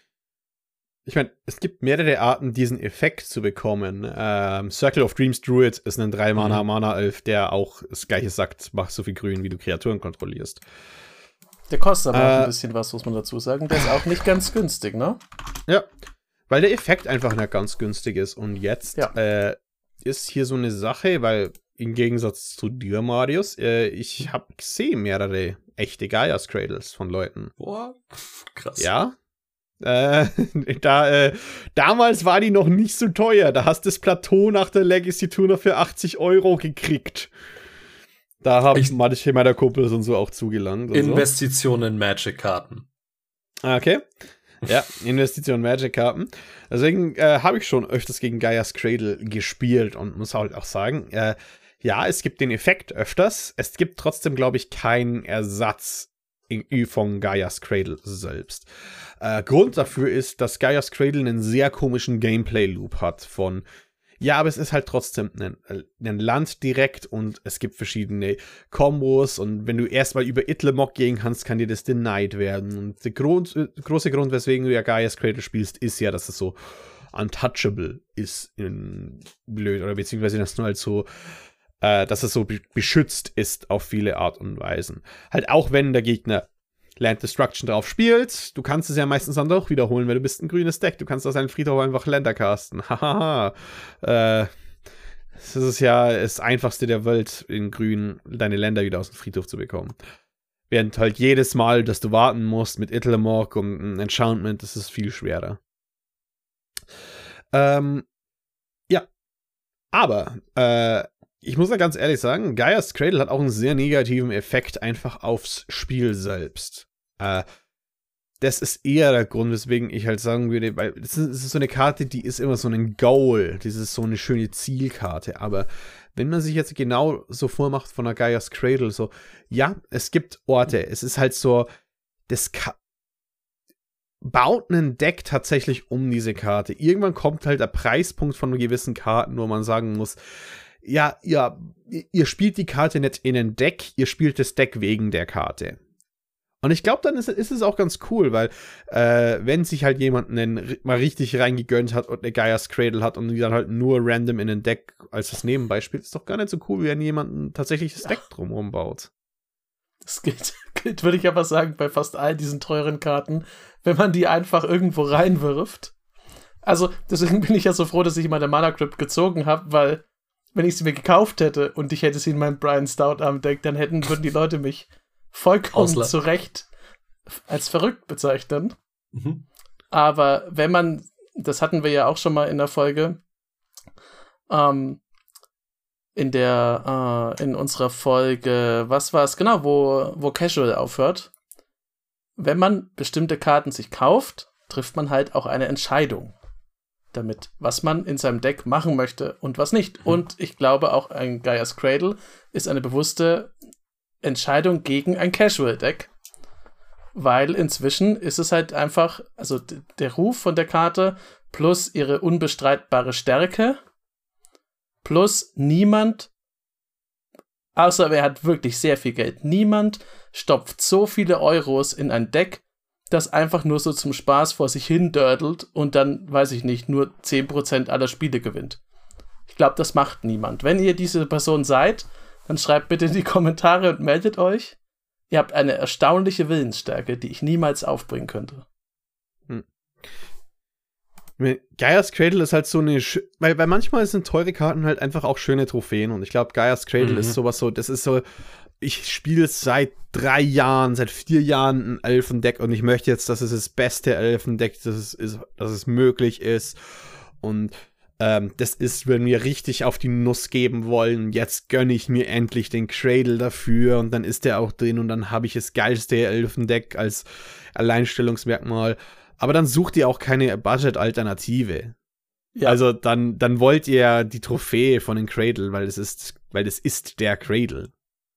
B: Ich meine, es gibt mehrere Arten, diesen Effekt zu bekommen. Ähm, Circle of Dreams Druid ist ein drei Mana
A: Mhm.
B: Mana-Elf, der auch das Gleiche sagt, mach so viel Grün, wie du Kreaturen kontrollierst.
C: Der kostet aber auch
B: Äh,
C: ein bisschen was, muss man dazu sagen. Der ist auch nicht ganz günstig, ne?
B: Ja, weil der Effekt einfach nicht ganz günstig ist. Und jetzt
C: Ja.
B: äh, ist hier so eine Sache, weil im Gegensatz zu dir, Marius, äh, ich habe gesehen mehrere echte Gaia's Cradles von Leuten.
A: Boah, krass.
B: Ja. Äh, da, äh, damals war die noch nicht so teuer. Da hast du das Plateau nach der Legacy Tour noch für achtzig Euro gekriegt. Da haben
A: Ich-
B: manche meiner Kumpels und so auch zugelangt. Und
A: Investitionen in Magic-Karten.
B: so. Okay. Ja, Investition Magic-Karten. Deswegen äh, habe ich schon öfters gegen Gaia's Cradle gespielt und muss halt auch sagen, äh, ja, es gibt den Effekt öfters. Es gibt trotzdem, glaube ich, keinen Ersatz in, von Gaia's Cradle selbst. Äh, Grund dafür ist, dass Gaia's Cradle einen sehr komischen Gameplay-Loop hat von, ja, aber es ist halt trotzdem ein, ein Land direkt und es gibt verschiedene Kombos und wenn du erstmal über Itlimoc gehen kannst, kann dir das denied werden. Und der Grund, äh, große Grund, weswegen du ja Gaia's Cradle spielst, ist ja, dass es so untouchable ist, in blöd, oder beziehungsweise dass nur halt so äh, dass es so be- beschützt ist auf viele Art und Weisen. Halt auch wenn der Gegner Land Destruction drauf spielt. Du kannst es ja meistens dann doch wiederholen, weil du bist ein grünes Deck. Du kannst aus deinem Friedhof einfach Länder casten. Hahaha. äh, das ist ja das Einfachste der Welt, in grün deine Länder wieder aus dem Friedhof zu bekommen. Während halt jedes Mal, dass du warten musst mit Itlimoc und ein Enchantment, das ist viel schwerer. Ähm, ja. Aber, äh, ich muss ja ganz ehrlich sagen, Gaia's Cradle hat auch einen sehr negativen Effekt einfach aufs Spiel selbst. Äh, das ist eher der Grund, weswegen ich halt sagen würde, weil das ist, das ist so eine Karte, die ist immer so ein Goal, das ist so eine schöne Zielkarte, aber wenn man sich jetzt genau so vormacht von der Gaia's Cradle, so, ja, es gibt Orte, es ist halt so, das Ka- baut ein Deck tatsächlich um diese Karte. Irgendwann kommt halt der Preispunkt von gewissen Karten, wo man sagen muss, ja, ja, ihr spielt die Karte nicht in ein Deck, ihr spielt das Deck wegen der Karte. Und ich glaube, dann ist, ist es auch ganz cool, weil äh, wenn sich halt jemand einen, mal richtig reingegönnt hat und eine Gaia's Cradle hat und die dann halt nur random in ein Deck als das Nebenbei spielt, ist doch gar nicht so cool, wenn jemand ein tatsächliches Deck drumherum baut.
C: Das gilt, gilt, würde ich aber sagen, bei fast all diesen teuren Karten, wenn man die einfach irgendwo reinwirft. Also, deswegen bin ich ja so froh, dass ich meine Mana Crypt gezogen habe, weil wenn ich sie mir gekauft hätte und ich hätte sie in meinem Brian Stout Arm Deck, dann hätten, würden die Leute mich vollkommen
A: Ausla-
C: zu Recht als verrückt bezeichnen.
A: Mhm.
C: Aber wenn man, das hatten wir ja auch schon mal in der Folge, ähm, in der, äh, in unserer Folge, was war es genau, wo, wo Casual aufhört. Wenn man bestimmte Karten sich kauft, trifft man halt auch eine Entscheidung damit, was man in seinem Deck machen möchte und was nicht. Mhm. Und ich glaube auch ein Gaia's Cradle ist eine bewusste Entscheidung gegen ein Casual-Deck, weil inzwischen ist es halt einfach, also d- der Ruf von der Karte plus ihre unbestreitbare Stärke plus niemand, außer wer hat wirklich sehr viel Geld, niemand stopft so viele Euros in ein Deck, das einfach nur so zum Spaß vor sich hin dördelt und dann, weiß ich nicht, nur zehn Prozent aller Spiele gewinnt. Ich glaube, das macht niemand. Wenn ihr diese Person seid, dann schreibt bitte in die Kommentare und meldet euch. Ihr habt eine erstaunliche Willensstärke, die ich niemals aufbringen könnte.
B: Hm. Gaia's Cradle ist halt so eine, Sch- weil, weil manchmal sind teure Karten halt einfach auch schöne Trophäen und ich glaube, Gaia's Cradle
A: Mhm.
B: ist sowas so, das ist so, ich spiele seit drei Jahren, seit vier Jahren ein Elfendeck und ich möchte jetzt, dass es das beste Elfendeck, dass es, ist, dass es möglich ist und ähm, das ist, wenn wir richtig auf die Nuss geben wollen, jetzt gönne ich mir endlich den Cradle dafür und dann ist der auch drin und dann habe ich das geilste Elfendeck als Alleinstellungsmerkmal. Aber dann sucht ihr auch keine Budget-Alternative. Ja. Also dann, dann wollt ihr die Trophäe von den Cradle, weil es ist, weil es ist der Cradle.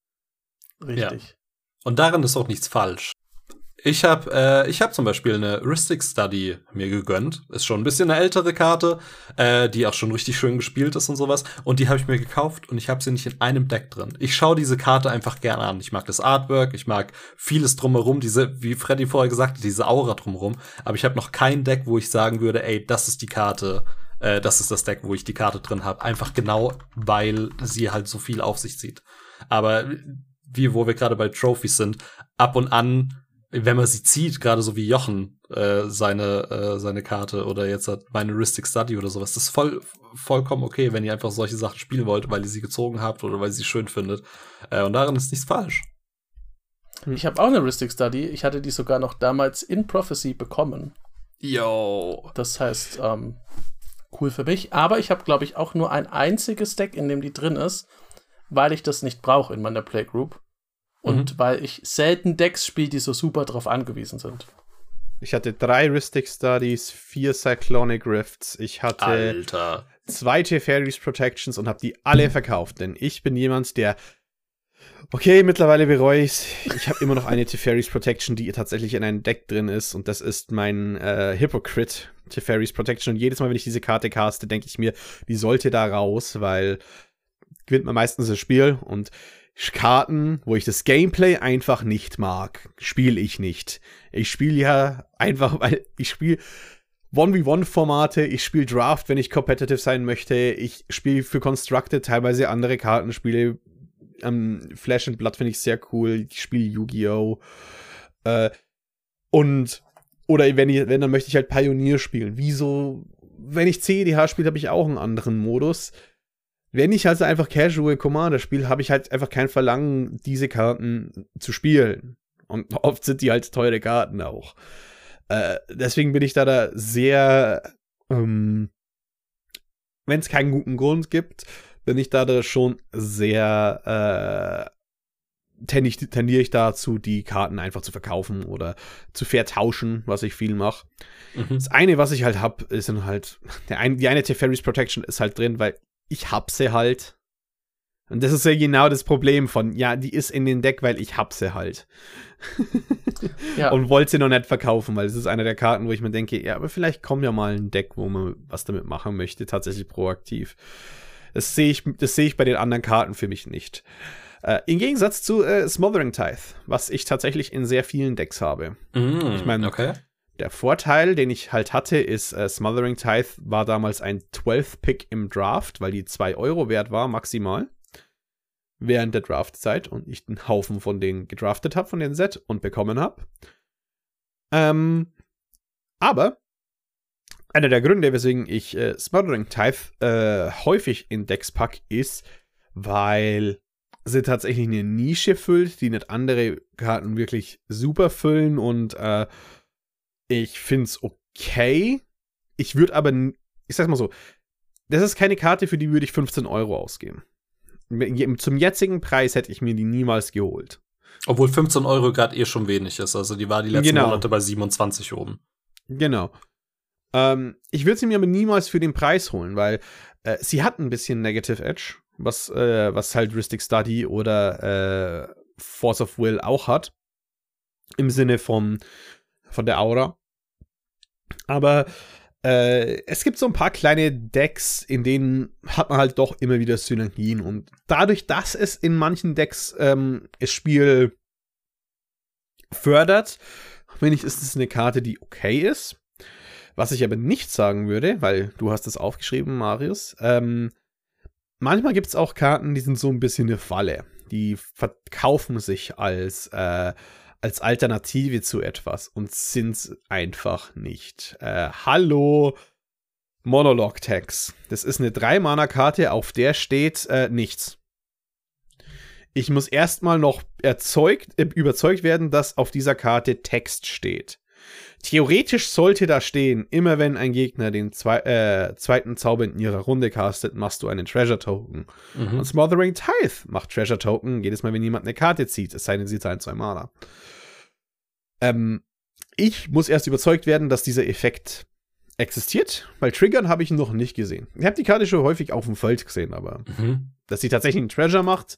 C: Richtig.
A: Ja. Und darin ist auch nichts falsch. Ich habe äh, ich hab zum Beispiel eine Rhystic Study mir gegönnt. Ist schon ein bisschen eine ältere Karte, äh, die auch schon richtig schön gespielt ist und sowas. Und die habe ich mir gekauft und ich habe sie nicht in einem Deck drin. Ich schaue diese Karte einfach gerne an. Ich mag das Artwork, ich mag vieles drumherum, diese, wie Freddy vorher gesagt hat, diese Aura drumherum. Aber ich habe noch kein Deck, wo ich sagen würde, ey, das ist die Karte, äh, das ist das Deck, wo ich die Karte drin habe. Einfach genau, weil sie halt so viel auf sich zieht. Aber wie, wo wir gerade bei Trophies sind, ab und an, wenn man sie zieht, gerade so wie Jochen äh, seine äh, seine Karte oder jetzt hat meine Rhystic Study oder sowas, das ist voll vollkommen okay, wenn ihr einfach solche Sachen spielen wollt, weil ihr sie gezogen habt oder weil ihr sie schön findet. Äh, und darin ist nichts falsch.
C: Ich habe auch eine Rhystic Study. Ich hatte die sogar noch damals in Prophecy bekommen.
A: Yo.
C: Das heißt, ähm, cool für mich. Aber ich habe, glaube ich, auch nur ein einziges Deck, in dem die drin ist, weil ich das nicht brauche in meiner Playgroup. Und mhm. weil ich selten Decks spiele, die so super drauf angewiesen sind.
B: Ich hatte drei Rhystic Studies, vier Cyclonic Rifts. Ich hatte
A: Alter.
B: zwei Teferi's Protections und habe die alle verkauft. Denn ich bin jemand, der okay, mittlerweile bereue ich's. Ich habe immer noch eine Teferi's Protection, die tatsächlich in einem Deck drin ist. Und das ist mein äh, Hypocrite Teferi's Protection. Und jedes Mal, wenn ich diese Karte caste, denke ich mir, die sollte da raus, weil gewinnt man meistens das Spiel. Und Karten, wo ich das Gameplay einfach nicht mag, spiele ich nicht. Ich spiele ja einfach, weil ich spiele eins gegen eins Formate, ich spiele Draft, wenn ich competitive sein möchte, ich spiele für Constructed teilweise andere Kartenspiele. Ähm, Flash and Blood finde ich sehr cool, ich spiele Yu-Gi-Oh! Äh, und, oder wenn, ich, wenn, dann möchte ich halt Pioneer spielen. Wieso, wenn ich C E D H spiele, habe ich auch einen anderen Modus. Wenn ich also einfach Casual Commander spiele, habe ich halt einfach kein Verlangen, diese Karten zu spielen. Und oft sind die halt teure Karten auch. Äh, deswegen bin ich da, da sehr, ähm, wenn es keinen guten Grund gibt, bin ich da, da schon sehr, äh, tendiere ich dazu, die Karten einfach zu verkaufen oder zu vertauschen, was ich viel mache. Mhm. Das eine, was ich halt habe, ist dann halt, der ein, die eine Teferi's Protection ist halt drin, weil ich hab sie halt. Und das ist ja genau das Problem von, ja, die ist in den Deck, weil ich hab sie halt. Ja. Und wollte sie noch nicht verkaufen, weil das ist eine der Karten, wo ich mir denke, ja, aber vielleicht kommt ja mal ein Deck, wo man was damit machen möchte, tatsächlich proaktiv. Das sehe ich, das sehe ich bei den anderen Karten für mich nicht. Äh, im Gegensatz zu äh, Smothering Tithe, was ich tatsächlich in sehr vielen Decks habe.
A: Mm,
B: ich meine,
A: okay.
B: Der Vorteil, den ich halt hatte, ist, äh, Smothering Tithe war damals ein zwölfter Pick im Draft, weil die zwei Euro wert war, maximal. Während der Draftzeit und ich einen Haufen von denen gedraftet habe, von den Set und bekommen habe. Ähm, aber einer der Gründe, weswegen ich äh, Smothering Tithe äh, häufig in Decks pack, ist, weil sie tatsächlich eine Nische füllt, die nicht andere Karten wirklich super füllen und äh, ich find's okay. Ich würde aber, ich sag's mal so, das ist keine Karte, für die würde ich fünfzehn Euro ausgeben. Zum jetzigen Preis hätte ich mir die niemals geholt.
A: Obwohl fünfzehn Euro gerade eh schon wenig ist. Also die war die letzten genau. Monate bei siebenundzwanzig oben.
B: Genau. Ähm, ich würde sie mir aber niemals für den Preis holen, weil äh, sie hat ein bisschen Negative Edge, was, äh, was halt Rhystic Study oder äh, Force of Will auch hat. Im Sinne von, von der Aura. Aber Äh, es gibt so ein paar kleine Decks, in denen hat man halt doch immer wieder Synergien. Und dadurch, dass es in manchen Decks ähm, das Spiel fördert, finde ich, ist es eine Karte, die okay ist. Was ich aber nicht sagen würde, weil du hast es aufgeschrieben, Marius, ähm, manchmal gibt es auch Karten, die sind so ein bisschen eine Falle. Die verkaufen sich als äh, als Alternative zu etwas und sind's einfach nicht. Äh, hallo, Monolog-Tags. Das ist eine drei Mana Karte, auf der steht äh, nichts. Ich muss erstmal noch erzeugt, äh, überzeugt werden, dass auf dieser Karte Text steht. Theoretisch sollte da stehen, immer wenn ein Gegner den zwei, äh, zweiten Zauber in ihrer Runde castet, machst du einen Treasure Token. Mhm. Und Smothering Tithe macht Treasure Token jedes Mal, wenn jemand eine Karte zieht, es sei denn, sie zahlen zwei Mana. Ähm, ich muss erst überzeugt werden, dass dieser Effekt existiert, weil Triggern habe ich noch nicht gesehen. Ich habe die Karte schon häufig auf dem Feld gesehen, aber mhm. dass sie tatsächlich einen Treasure macht.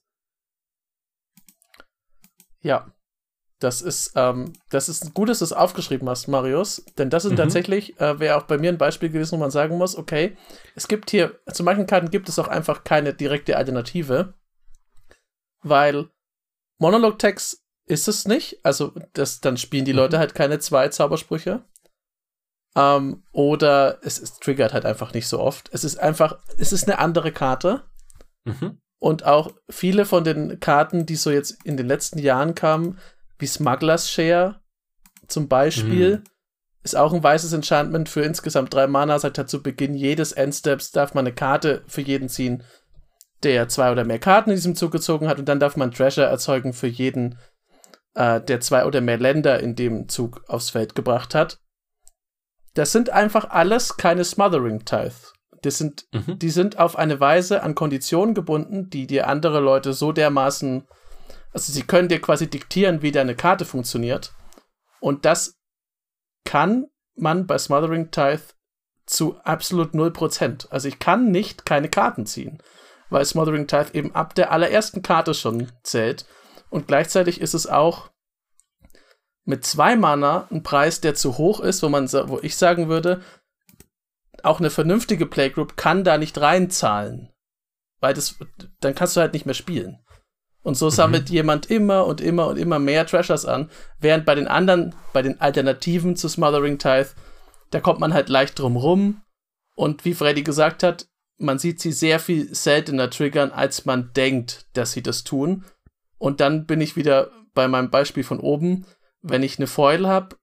C: Ja. Das ist, ähm, das ist gut, dass du es aufgeschrieben hast, Marius, denn das ist mhm. tatsächlich, äh, wäre auch bei mir ein Beispiel gewesen, wo man sagen muss, okay, es gibt hier, zu manchen Karten gibt es auch einfach keine direkte Alternative, weil Monolog-Text ist es nicht, also das, dann spielen die mhm. Leute halt keine zwei Zaubersprüche, ähm, oder es, es triggert halt einfach nicht so oft. Es ist einfach, es ist eine andere Karte mhm. und auch viele von den Karten, die so jetzt in den letzten Jahren kamen, wie Smuggler's Share zum Beispiel, mhm. ist auch ein weißes Enchantment für insgesamt drei Mana. Sagt halt zu Beginn jedes Endsteps darf man eine Karte für jeden ziehen, der zwei oder mehr Karten in diesem Zug gezogen hat. Und dann darf man Treasure erzeugen für jeden, äh, der zwei oder mehr Länder in dem Zug aufs Feld gebracht hat. Das sind einfach alles keine Smothering Tithe. Das sind, mhm. Die sind auf eine Weise an Konditionen gebunden, die dir andere Leute so dermaßen. Also sie können dir quasi diktieren, wie deine Karte funktioniert. Und das kann man bei Smothering Tithe zu absolut null Prozent. Also ich kann nicht keine Karten ziehen, weil Smothering Tithe eben ab der allerersten Karte schon zählt. Und gleichzeitig ist es auch mit zwei Mana ein Preis, der zu hoch ist, wo man, wo ich sagen würde, auch eine vernünftige Playgroup kann da nicht reinzahlen. Weil das, dann kannst du halt nicht mehr spielen. Und so sammelt mhm. jemand immer und immer und immer mehr Treasures an, während bei den anderen, bei den Alternativen zu Smothering Tithe, da kommt man halt leicht drum rum. Und wie Freddy gesagt hat, man sieht sie sehr viel seltener triggern, als man denkt, dass sie das tun. Und dann bin ich wieder bei meinem Beispiel von oben. wenn ich eine Foil habe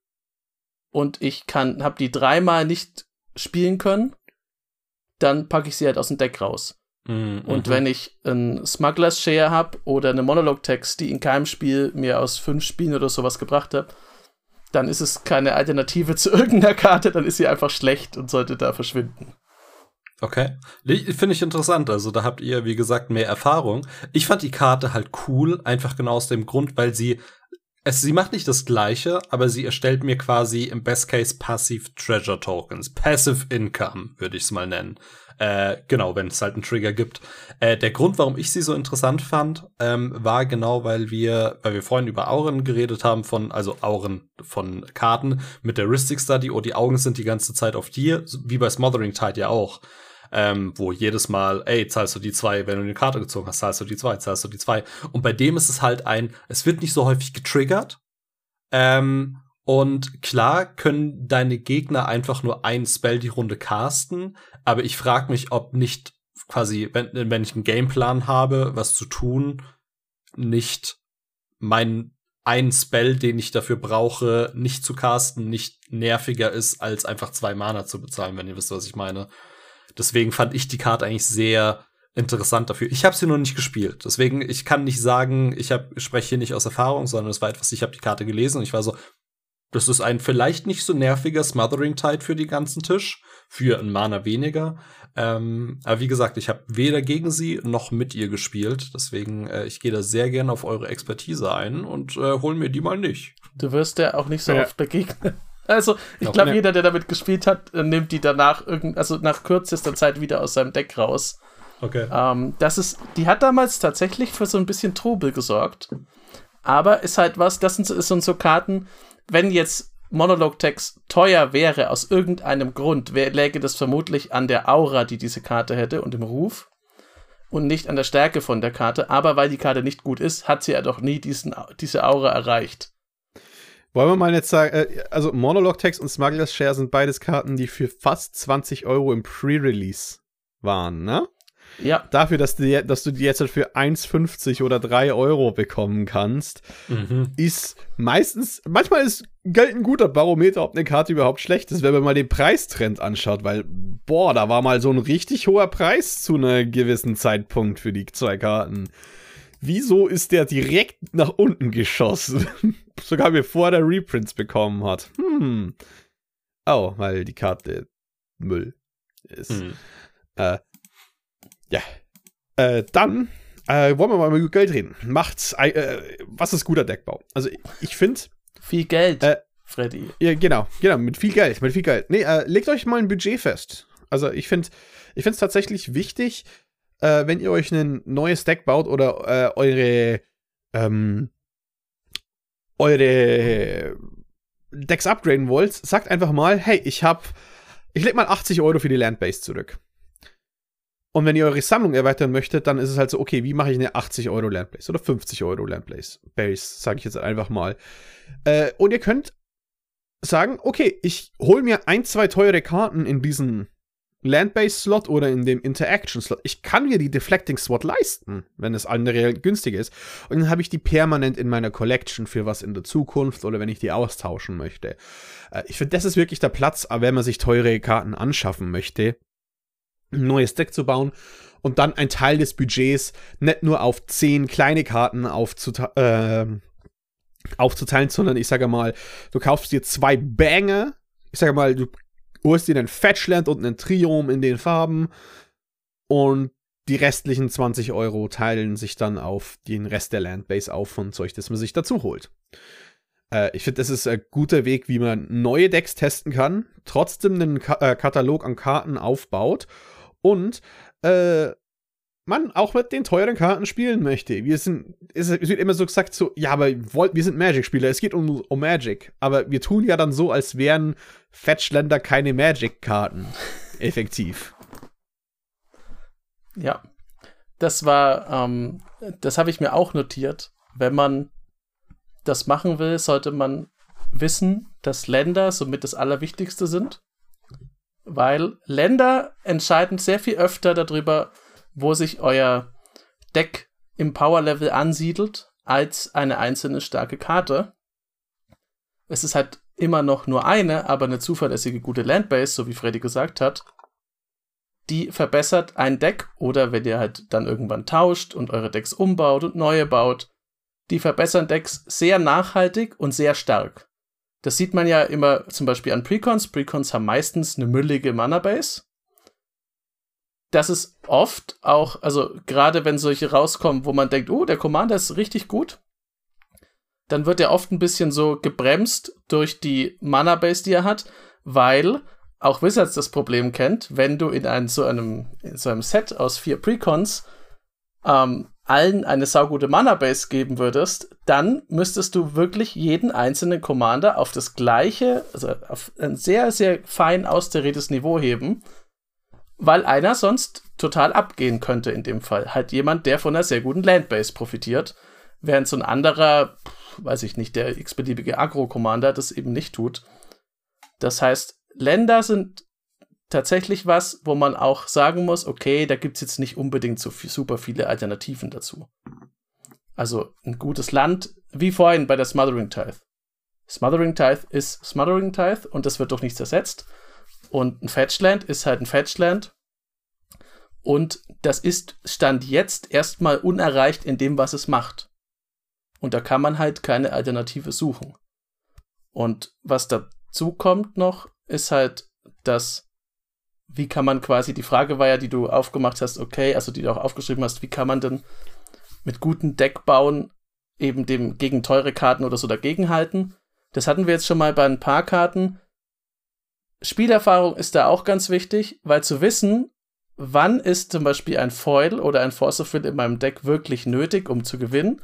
C: und ich kann, habe die dreimal nicht spielen können, dann packe ich sie halt aus dem Deck raus.
A: Mhm.
C: Und wenn ich einen Smuggler's Share habe oder eine Monologue-Text, die in keinem Spiel mir aus fünf Spielen oder sowas gebracht habe, dann ist es keine Alternative zu irgendeiner Karte, dann ist sie einfach schlecht und sollte da verschwinden.
A: Okay. Finde ich interessant. Also da habt ihr, wie gesagt, mehr Erfahrung. Ich fand die Karte halt cool, einfach genau aus dem Grund, weil sie es, sie macht nicht das Gleiche, aber sie erstellt mir quasi im Best Case Passive Treasure Tokens. Passive Income, würde ich es mal nennen. Äh, genau, wenn es halt einen Trigger gibt. Äh, der Grund, warum ich sie so interessant fand, ähm, war genau, weil wir, weil wir vorhin über Auren geredet haben, von, also Auren von Karten mit der Ristic Study. Oh, die Augen sind die ganze Zeit auf dir, wie bei Smothering Tide ja auch. Ähm, wo jedes Mal, ey, zahlst du die zwei, wenn du eine Karte gezogen hast, zahlst du die zwei, zahlst du die zwei. Und bei dem ist es halt ein, es wird nicht so häufig getriggert. Ähm, und klar können deine Gegner einfach nur ein Spell die Runde casten, aber ich frage mich, ob nicht quasi, wenn, wenn ich einen Gameplan habe, was zu tun, nicht mein ein Spell, den ich dafür brauche, nicht zu casten, nicht nerviger ist, als einfach zwei Mana zu bezahlen, wenn ihr wisst, was ich meine. Deswegen fand ich die Karte eigentlich sehr interessant dafür. Ich habe sie noch nicht gespielt. Deswegen, ich kann nicht sagen, ich hab, ich spreche hier nicht aus Erfahrung, sondern es war etwas, ich habe die Karte gelesen und ich war so, das ist ein vielleicht nicht so nerviger Smothering Tide für den ganzen Tisch, für ein Mana weniger. Ähm, aber wie gesagt, ich habe weder gegen sie noch mit ihr gespielt. Deswegen, äh, ich gehe da sehr gerne auf eure Expertise ein und äh, hol mir die mal nicht.
C: Du wirst ja auch nicht so
B: ja.
C: oft begegnen. Also, ich glaube, jeder, der damit gespielt hat, nimmt die danach irgend, also nach kürzester Zeit wieder aus seinem Deck raus.
A: Okay.
C: Ähm, das ist, die hat damals tatsächlich für so ein bisschen Trubel gesorgt. Aber ist halt was, das sind, sind so Karten, wenn jetzt Monologue-Text teuer wäre, aus irgendeinem Grund, wär, läge das vermutlich an der Aura, die diese Karte hätte und im Ruf. Und nicht an der Stärke von der Karte. Aber weil die Karte nicht gut ist, hat sie ja doch nie diesen, diese Aura erreicht.
B: Wollen wir mal jetzt sagen, äh, also Monologue-Text und Smuggler's Share sind beides Karten, die für fast zwanzig Euro im Pre-Release waren, ne?
C: Ja.
B: Dafür, dass du, dass du die jetzt halt für eins fünfzig oder drei Euro bekommen kannst,
A: Mhm.
B: ist meistens, manchmal ist Geld ein guter Barometer, ob eine Karte überhaupt schlecht ist, wenn man mal den Preistrend anschaut, weil, boah, da war mal so ein richtig hoher Preis zu einem gewissen Zeitpunkt für die zwei Karten. Wieso ist der direkt nach unten geschossen? Sogar bevor der Reprints bekommen hat. Hm. Oh, weil die Karte Müll ist.
A: Mhm.
B: Äh, ja. Äh, dann äh, wollen wir mal über Geld reden. Macht's, äh, was ist guter Deckbau? Also ich finde
C: Viel Geld,
B: äh,
C: Freddy.
B: Ja, genau, genau, mit viel Geld, mit viel Geld. Nee, äh, legt euch mal ein Budget fest. Also ich finde ich finde es tatsächlich wichtig, äh, wenn ihr euch ein neues Deck baut oder äh, eure ähm, eure Decks upgraden wollt, sagt einfach mal, hey, ich hab ich leg mal achtzig Euro für die Landbase zurück. Und wenn ihr eure Sammlung erweitern möchtet, dann ist es halt so, okay, wie mache ich eine achtzig Euro Landbase oder fünfzig Euro Landbase? Base, sage ich jetzt einfach mal. Äh, und ihr könnt sagen, okay, ich hole mir ein, zwei teure Karten in diesen Landbase-Slot oder in dem Interaction-Slot. Ich kann mir die Deflecting-Slot leisten, wenn das andere günstiger ist. Und dann habe ich die permanent in meiner Collection für was in der Zukunft oder wenn ich die austauschen möchte. Äh, ich finde, das ist wirklich der Platz, wenn man sich teure Karten anschaffen möchte, ein neues Deck zu bauen und dann einen Teil des Budgets nicht nur auf zehn kleine Karten aufzuta- äh, aufzuteilen, sondern ich sage mal, du kaufst dir zwei Banger, ich sage mal, du holst dir einen Fetchland und einen Triom in den Farben und die restlichen zwanzig Euro teilen sich dann auf den Rest der Landbase auf von Zeug, das man sich dazu holt. Äh, ich finde, das ist ein guter Weg, wie man neue Decks testen kann, trotzdem einen Ka- äh, Katalog an Karten aufbaut und äh, man auch mit den teuren Karten spielen möchte. Wir sind, es wird immer so gesagt, so, ja, aber wir sind Magic-Spieler, es geht um, um Magic. Aber wir tun ja dann so, als wären Fetchländer keine Magic-Karten. Effektiv.
C: Ja. Das war, ähm, das habe ich mir auch notiert. Wenn man das machen will, sollte man wissen, dass Länder somit das Allerwichtigste sind. Weil Länder entscheiden sehr viel öfter darüber, wo sich euer Deck im Power-Level ansiedelt, als eine einzelne starke Karte. es ist halt immer noch nur eine, aber eine zuverlässige, gute Landbase, so wie Freddy gesagt hat, die verbessert ein Deck, oder wenn ihr halt dann irgendwann tauscht und eure Decks umbaut und neue baut, die verbessern Decks sehr nachhaltig und sehr stark. Das sieht man ja immer zum Beispiel an Precons. Precons haben meistens eine müllige Mana-Base. Das ist oft auch, also gerade wenn solche rauskommen, wo man denkt, oh, der Commander ist richtig gut, dann wird er oft ein bisschen so gebremst durch die Mana-Base, die er hat, weil auch Wizards das Problem kennt, wenn du in, ein, so, einem, in so einem Set aus vier Precons ähm, allen eine saugute Mana-Base geben würdest, dann müsstest du wirklich jeden einzelnen Commander auf das gleiche, also auf ein sehr, sehr fein austariertes Niveau heben, weil einer sonst total abgehen könnte in dem Fall. Halt jemand, der von einer sehr guten Landbase profitiert, während so ein anderer, weiß ich nicht, der x-beliebige Agro-Commander das eben nicht tut. Das heißt, Länder sind tatsächlich was, wo man auch sagen muss, okay, da gibt es jetzt nicht unbedingt so viel, super viele Alternativen dazu. Also ein gutes Land, wie vorhin bei der Smothering Tithe. Smothering Tithe ist Smothering Tithe und das wird durch nichts ersetzt. Und ein Fetchland ist halt ein Fetchland. Und das ist Stand jetzt erstmal unerreicht in dem, was es macht. Und da kann man halt keine Alternative suchen. Und was dazu kommt noch, ist halt, dass, wie kann man quasi, die Frage war ja, die du aufgemacht hast, okay, also die du auch aufgeschrieben hast, wie kann man denn mit guten Deckbauen eben dem gegen teure Karten oder so dagegenhalten? Das hatten wir jetzt schon mal bei ein paar Karten. Spielerfahrung ist da auch ganz wichtig, weil zu wissen, wann ist zum Beispiel ein Foil oder ein Force of Will in meinem Deck wirklich nötig, um zu gewinnen.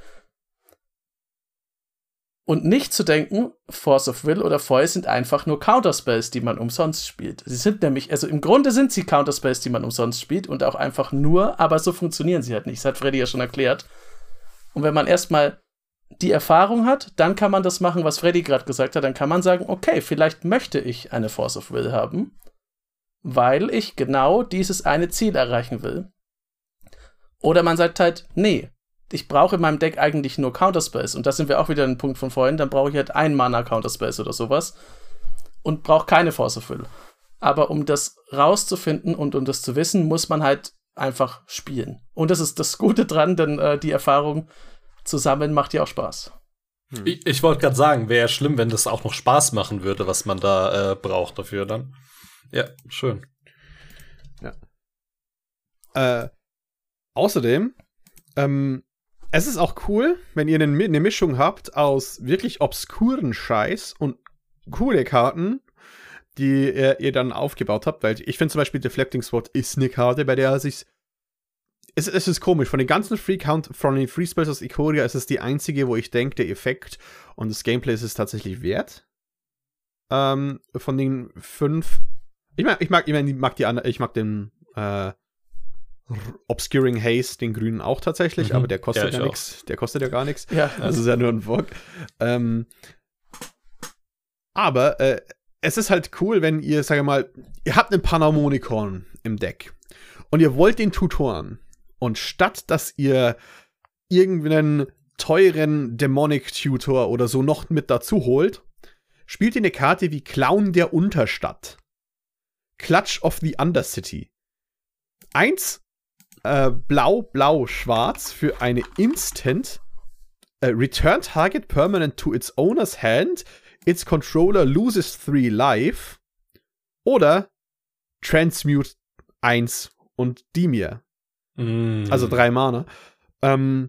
C: Und nicht zu denken, Force of Will oder Foil sind einfach nur Counterspells, die man umsonst spielt. Sie sind nämlich, also im Grunde sind sie Counterspells, die man umsonst spielt und auch einfach nur, aber so funktionieren sie halt nicht. Das hat Freddy ja schon erklärt. Und wenn man erstmal die Erfahrung hat, dann kann man das machen, was Freddy gerade gesagt hat. Dann kann man sagen, okay, vielleicht möchte ich eine Force of Will haben, weil ich genau dieses eine Ziel erreichen will. Oder man sagt halt, nee, ich brauche in meinem Deck eigentlich nur Counterspells. Und da sind wir auch wieder an Punkt von vorhin. Dann brauche ich halt ein Mana Counterspells oder sowas. Und brauche keine Force of Will. Aber um das rauszufinden und um das zu wissen, muss man halt einfach spielen. Und das ist das Gute dran, denn äh, die Erfahrung zusammen macht ja auch Spaß.
A: Hm. Ich, ich wollte gerade sagen, wäre ja schlimm, wenn das auch noch Spaß machen würde, was man da äh, braucht dafür dann. Ja, schön.
B: Ja. Äh, außerdem, ähm, es ist auch cool, wenn ihr eine, eine Mischung habt aus wirklich obskuren Scheiß und coole Karten, die ihr, ihr dann aufgebaut habt, weil ich finde zum Beispiel Deflecting Sword ist eine Karte, bei der sich es, es ist komisch, von den ganzen Free Count, von den Free Spells aus Ikoria ist es die einzige, wo ich denke, der Effekt und das Gameplay ist es tatsächlich wert. Ähm, von den fünf, ich mag, ich mag, ich mag, ich mag die anderen, ich mag den äh, Obscuring Haze, den grünen auch tatsächlich, mhm. aber der kostet ja, ja nichts. Der kostet ja gar nichts.
C: Ja.
B: Das ist ja nur ein Bock. Ähm, aber äh, es ist halt cool, wenn ihr, sag ich mal, ihr habt einen Panharmonikon im Deck und ihr wollt den tutoren. Und statt, dass ihr irgendeinen teuren Demonic Tutor oder so noch mit dazu holt, spielt ihr eine Karte wie Clown der Unterstadt. Clutch of the Undercity. Eins Äh, blau, blau, schwarz für eine Instant uh, Return Target permanent to its owner's hand. Its controller loses three life. Oder Transmute eins und Dimir. Mm. Also drei Mana. Ähm,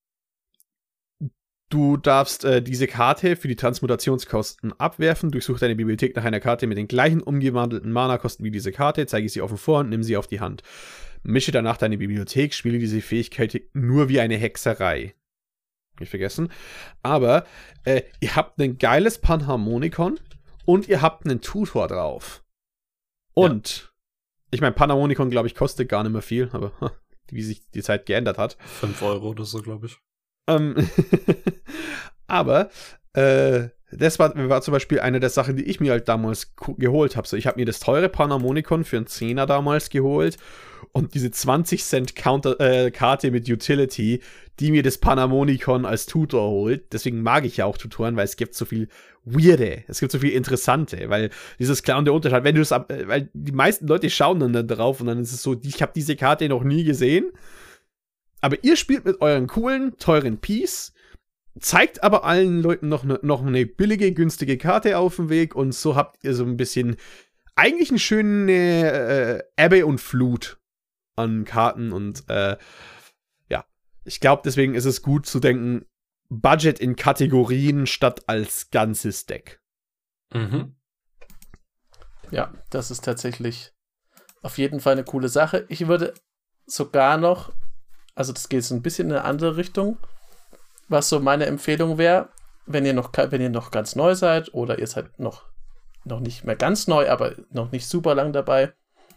B: du darfst äh, diese Karte für die Transmutationskosten abwerfen. Durchsuch deine Bibliothek nach einer Karte mit den gleichen umgewandelten Mana-Kosten wie diese Karte, zeige sie offen vor und nimm sie auf die Hand. Mische danach deine Bibliothek, spiele diese Fähigkeit nur wie eine Hexerei. Nicht vergessen. Aber äh, ihr habt ein geiles Panharmonikon und ihr habt einen Tutor drauf. Und, ja. ich meine, Panharmonikon, glaube ich, kostet gar nicht mehr viel, aber wie sich die Zeit geändert hat.
A: Fünf Euro oder so, glaube ich.
B: Ähm aber, äh, das war, war zum Beispiel eine der Sachen, die ich mir halt damals geholt habe. So, ich habe mir das teure Panharmonikon für einen Zehner damals geholt und diese zwanzig Cent Counter, äh, Karte mit Utility, die mir das Panharmonicon als Tutor holt. Deswegen mag ich ja auch Tutoren, weil es gibt so viel Weirde, es gibt so viel Interessante, weil dieses klar und der Unterschied, wenn du es, weil die meisten Leute schauen dann da drauf und dann ist es so, ich habe diese Karte noch nie gesehen, aber ihr spielt mit euren coolen, teuren Piece, zeigt aber allen Leuten noch eine, noch eine billige, günstige Karte auf dem Weg und so habt ihr so ein bisschen eigentlich eine schöne äh, Ebbe und Flut an Karten und äh, ja, ich glaube, deswegen ist es gut zu denken, Budget in Kategorien statt als ganzes Deck.
A: Mhm.
C: Ja, das ist tatsächlich auf jeden Fall eine coole Sache. Ich würde sogar noch, also das geht so ein bisschen in eine andere Richtung, was so meine Empfehlung wäre, wenn ihr noch, wenn ihr noch ganz neu seid oder ihr seid noch noch nicht mehr ganz neu, aber noch nicht super lang dabei,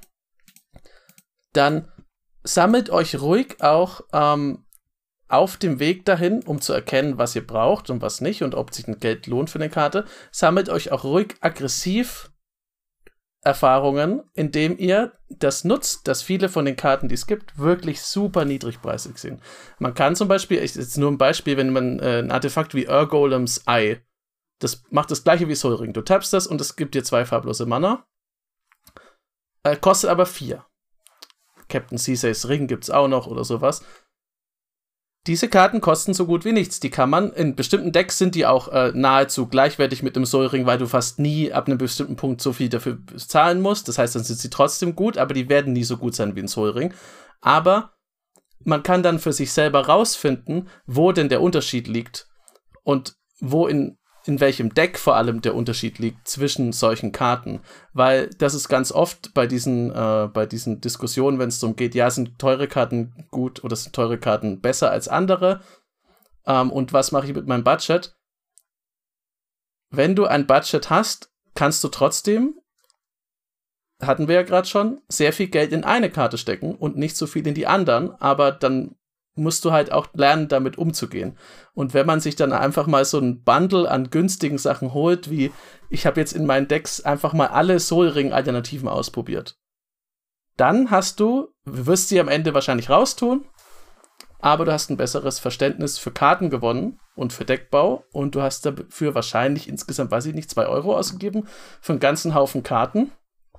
C: dann sammelt euch ruhig auch ähm, auf dem Weg dahin, um zu erkennen, was ihr braucht und was nicht und ob sich ein Geld lohnt für eine Karte, sammelt euch auch ruhig aggressiv Erfahrungen, indem ihr das nutzt, dass viele von den Karten, die es gibt, wirklich super niedrigpreisig sind. Man kann zum Beispiel, ich jetzt nur ein Beispiel, wenn man äh, ein Artefakt wie Ur-Golems Eye, das macht das gleiche wie Sol Ring. Du tappst das und es gibt dir zwei farblose Mana. Äh, kostet aber vier. Captain Ceesay's Ring gibt's auch noch oder sowas. Diese Karten kosten so gut wie nichts. Die kann man, in bestimmten Decks sind die auch äh, nahezu gleichwertig mit dem Sol Ring, weil du fast nie ab einem bestimmten Punkt so viel dafür zahlen musst. Das heißt, dann sind sie trotzdem gut, aber die werden nie so gut sein wie ein Sol Ring. Aber man kann dann für sich selber rausfinden, wo denn der Unterschied liegt und wo in in welchem Deck vor allem der Unterschied liegt zwischen solchen Karten. Weil das ist ganz oft bei diesen, äh, bei diesen Diskussionen, wenn es darum geht, ja, sind teure Karten gut oder sind teure Karten besser als andere? Ähm, und was mache ich mit meinem Budget? Wenn du ein Budget hast, kannst du trotzdem, hatten wir ja gerade schon, sehr viel Geld in eine Karte stecken und nicht so viel in die anderen, aber dann musst du halt auch lernen, damit umzugehen. Und wenn man sich dann einfach mal so ein Bundle an günstigen Sachen holt, wie ich habe jetzt in meinen Decks einfach mal alle Sol Ring-Alternativen ausprobiert, dann hast du, du wirst sie am Ende wahrscheinlich raustun, aber du hast ein besseres Verständnis für Karten gewonnen und für Deckbau und du hast dafür wahrscheinlich insgesamt, weiß ich nicht, zwei Euro ausgegeben für einen ganzen Haufen Karten.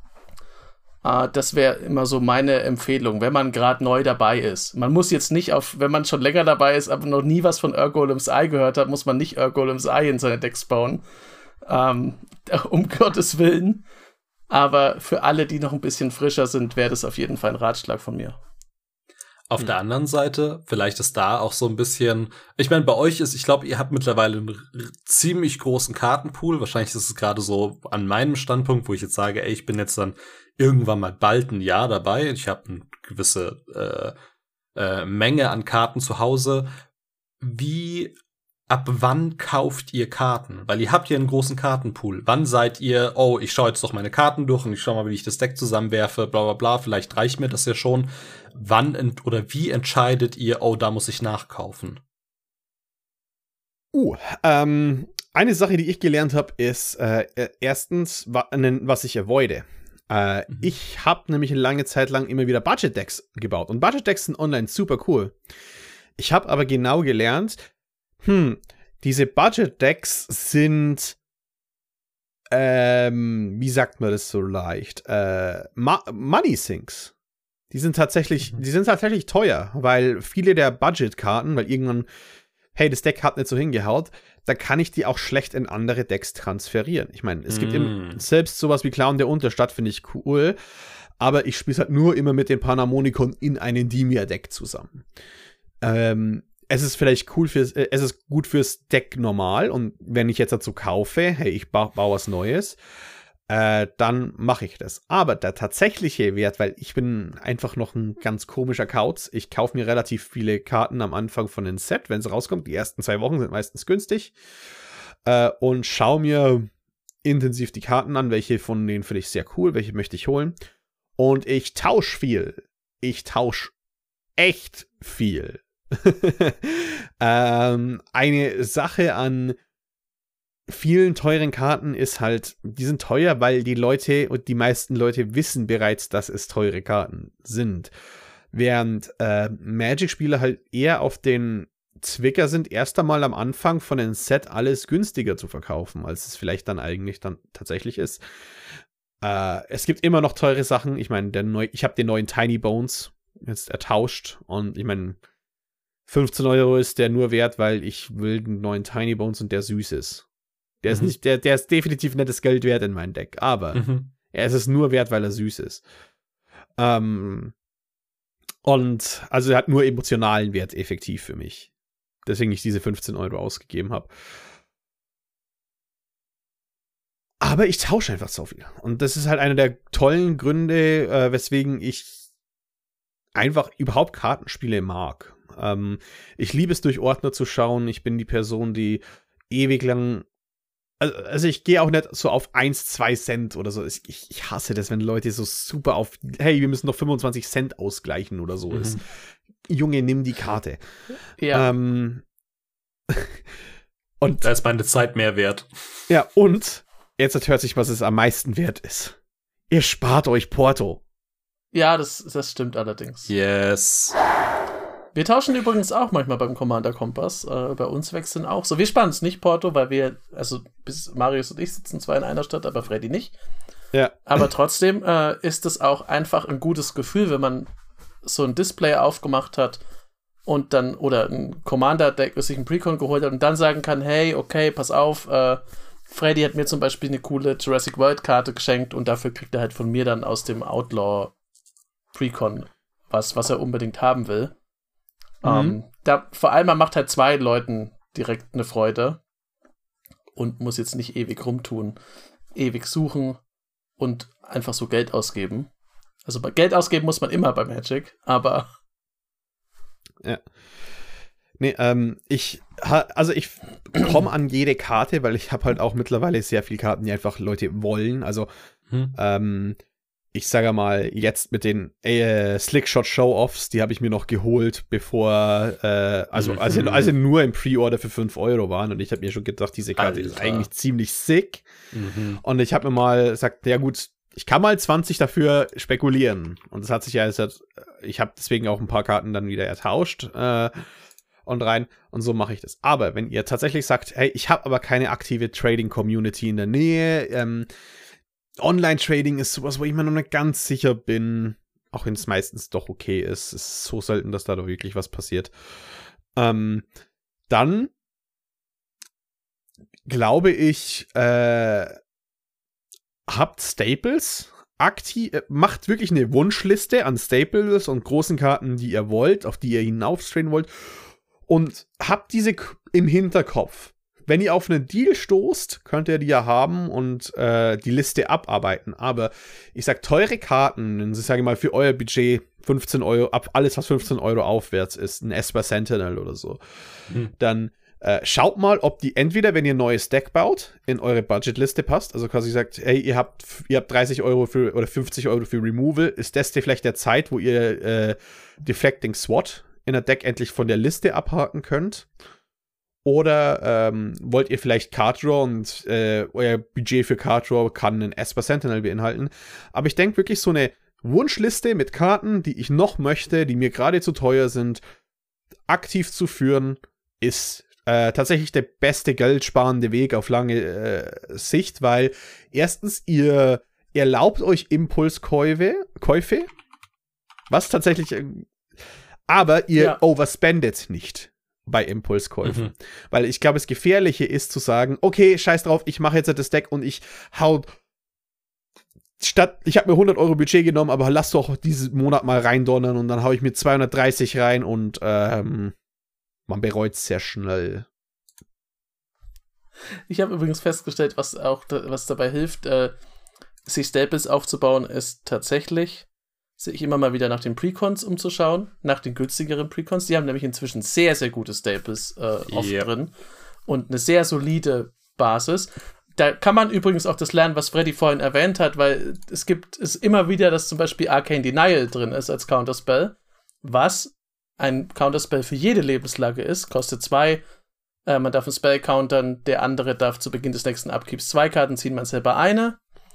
C: Uh, das wäre immer so meine Empfehlung, wenn man gerade neu dabei ist. Man muss jetzt nicht auf, wenn man schon länger dabei ist, aber noch nie was von Ur-Golems Eye gehört hat, muss man nicht Ur-Golems Eye in seine Decks bauen. Um, um Gottes Willen. Aber für alle, die noch ein bisschen frischer sind, wäre das auf jeden Fall ein Ratschlag von mir.
A: Auf hm. der anderen Seite, vielleicht ist da auch so ein bisschen, ich meine, bei euch ist, ich glaube, ihr habt mittlerweile einen r- ziemlich großen Kartenpool. Wahrscheinlich ist es gerade so an meinem Standpunkt, wo ich jetzt sage, ey, ich bin jetzt dann irgendwann mal bald ein Jahr dabei. Ich habe eine gewisse äh, äh, Menge an Karten zu Hause. Wie, ab wann kauft ihr Karten? Weil ihr habt ja einen großen Kartenpool. Wann seid ihr, oh, ich schaue jetzt doch meine Karten durch und ich schaue mal, wie ich das Deck zusammenwerfe, bla bla bla, vielleicht reicht mir das ja schon. Wann ent- oder wie entscheidet ihr, oh, da muss ich nachkaufen?
B: Uh, ähm, eine Sache, die ich gelernt habe, ist äh, erstens, wa- was ich avoide. Äh, mhm. Ich habe nämlich eine lange Zeit lang immer wieder Budget-Decks gebaut. Und Budget-Decks sind online super cool. Ich habe aber genau gelernt, hm, diese Budget-Decks sind, ähm, wie sagt man das so leicht? Äh, Ma- Money Sinks. Die sind tatsächlich, mhm. die sind tatsächlich teuer, weil viele der Budget-Karten, weil irgendwann, hey, das Deck hat nicht so hingehaut, da kann ich die auch schlecht in andere Decks transferieren. Ich meine, es mm. gibt im, selbst sowas wie Clown der Unterstadt, finde ich cool, aber ich spiele halt nur immer mit dem Panharmonicon in einem Dimir-Deck zusammen. Ähm, es ist vielleicht cool fürs, äh, es ist gut fürs Deck normal und wenn ich jetzt dazu kaufe, hey, ich baue bau was Neues, äh, dann mache ich das. Aber der tatsächliche Wert, weil ich bin einfach noch ein ganz komischer Kauz, ich kaufe mir relativ viele Karten am Anfang von einem Set, wenn es rauskommt. Die ersten zwei Wochen sind meistens günstig. Äh, und schaue mir intensiv die Karten an, welche von denen finde ich sehr cool, welche möchte ich holen. Und ich tausche viel. Ich tausche echt viel. ähm, eine Sache an vielen teuren Karten ist halt, die sind teuer, weil die Leute und die meisten Leute wissen bereits, dass es teure Karten sind. Während äh, Magic-Spieler halt eher auf den Zwicker sind, erst einmal am Anfang von einem Set alles günstiger zu verkaufen, als es vielleicht dann eigentlich dann tatsächlich ist. Äh, es gibt immer noch teure Sachen. Ich meine, der neu, ich habe den neuen Tiny Bones jetzt ertauscht und ich meine, fünfzehn Euro ist der nur wert, weil ich will den neuen Tiny Bones und der süß ist. Der ist
A: Mhm.
B: nicht, der, der ist definitiv nettes Geld wert in meinem Deck, aber
A: Mhm.
B: er ist es nur wert, weil er süß ist. Ähm, und also er hat nur emotionalen Wert effektiv für mich. Deswegen ich diese fünfzehn Euro ausgegeben habe. Aber ich tausche einfach so viel. Und das ist halt einer der tollen Gründe, äh, weswegen ich einfach überhaupt Kartenspiele mag. Ähm, ich liebe es, durch Ordner zu schauen. Ich bin die Person, die ewig lang. Also, also ich gehe auch nicht so auf eins, zwei Cent oder so. Ich, ich hasse das, wenn Leute so super auf, hey, wir müssen noch fünfundzwanzig Cent ausgleichen oder so
A: Mhm.
B: ist. Junge, nimm die Karte.
C: Ja.
B: Ähm, und
A: Da ist meine Zeit mehr wert.
B: ja, und jetzt hört sich, was es am meisten wert ist. Ihr spart euch Porto.
C: Ja, das, das stimmt allerdings.
A: Yes.
C: Wir tauschen übrigens auch manchmal beim Commander Kompass. Äh, bei uns wechseln auch so. Wir sparen es nicht Porto, weil wir, also bis Marius und ich sitzen zwar in einer Stadt, aber Freddy nicht.
B: Ja.
C: Aber trotzdem äh, ist es auch einfach ein gutes Gefühl, wenn man so ein Display aufgemacht hat und dann, oder ein Commander-Deck, sich ein Precon geholt hat und dann sagen kann, hey, okay, pass auf, äh, Freddy hat mir zum Beispiel eine coole Jurassic World-Karte geschenkt und dafür kriegt er halt von mir dann aus dem Outlaw Precon was, was er unbedingt haben will.
B: Mhm.
C: Ähm, da, vor allem, man macht halt zwei Leuten direkt eine Freude und muss jetzt nicht ewig rumtun, ewig suchen und einfach so Geld ausgeben. Also bei Geld ausgeben muss man immer bei Magic, aber
B: Ja. Nee, ähm, ich, ha, also ich komme an jede Karte, weil ich habe halt auch mittlerweile sehr viele Karten, die einfach Leute wollen. Also,
A: Hm.
B: ähm, ich sage mal, jetzt mit den äh, Slickshot Show-Offs, die habe ich mir noch geholt, bevor, äh, also,
A: Mhm.
B: also, also nur im Pre-Order für fünf Euro waren. Und ich habe mir schon gedacht, diese Karte ist
C: Alter.
B: eigentlich ziemlich sick.
A: Mhm.
B: Und ich habe mir mal gesagt, ja gut, ich kann mal zwanzig dafür spekulieren. Und das hat sich ja, es hat, ich habe deswegen auch ein paar Karten dann wieder ertauscht äh, und rein. Und so mache ich das. Aber wenn ihr tatsächlich sagt, hey, ich habe aber keine aktive Trading-Community in der Nähe, ähm, Online-Trading ist sowas, wo ich mir noch nicht ganz sicher bin, auch wenn es meistens doch okay ist. Es ist so selten, dass da doch wirklich was passiert. Ähm, dann glaube ich, äh, habt Staples aktiv, äh, macht wirklich eine Wunschliste an Staples und großen Karten, die ihr wollt, auf die ihr hinauftrainen wollt, und habt diese k- im Hinterkopf. Wenn ihr auf einen Deal stoßt, könnt ihr die ja haben und äh, die Liste abarbeiten. Aber ich sag, teure Karten, ich sage mal, für euer Budget fünfzehn Euro, ab alles, was fünfzehn Euro aufwärts ist, ein Esper Sentinel oder so,
A: Mhm.
B: dann äh, schaut mal, ob die entweder, wenn ihr ein neues Deck baut, in eure Budgetliste passt. Also quasi sagt, hey, ihr habt, ihr habt dreißig Euro für oder fünfzig Euro für Removal. Ist das vielleicht der Zeit, wo ihr äh, Deflecting SWAT in der Deck endlich von der Liste abhaken könnt? Oder ähm, wollt ihr vielleicht Card Draw und äh, euer Budget für Card Draw kann einen Esper Sentinel beinhalten. Aber ich denke wirklich, so eine Wunschliste mit Karten, die ich noch möchte, die mir gerade zu teuer sind, aktiv zu führen, ist äh, tatsächlich der beste geldsparende Weg auf lange äh, Sicht, weil erstens, ihr erlaubt euch Impulskäufe, Käufe, was tatsächlich, äh, aber ihr
C: Ja.
B: overspendet nicht bei Impulskäufen.
A: Mhm.
B: Weil ich glaube, das Gefährliche ist zu sagen, okay, scheiß drauf, ich mache jetzt das Deck und ich hau statt, ich habe mir hundert Euro Budget genommen, aber lass doch diesen Monat mal reindonnern und dann hau ich mir zweihundertdreißig rein und ähm, man bereut es sehr schnell.
C: ich habe übrigens festgestellt, was auch da, was dabei hilft, äh, sich Staples aufzubauen, ist tatsächlich, sich immer mal wieder nach den Precons umzuschauen, nach den günstigeren Precons. Die haben nämlich inzwischen sehr, sehr gute Staples äh, oft
A: Yep.
C: drin und eine sehr solide Basis. Da kann man übrigens auch das lernen, was Freddy vorhin erwähnt hat, weil es gibt es immer wieder, dass zum Beispiel Arcane Denial drin ist als Counterspell, was ein Counterspell für jede Lebenslage ist, kostet zwei Äh, man darf einen Spell countern, der andere darf zu Beginn des nächsten Upkeeps zwei Karten ziehen, man selber eine.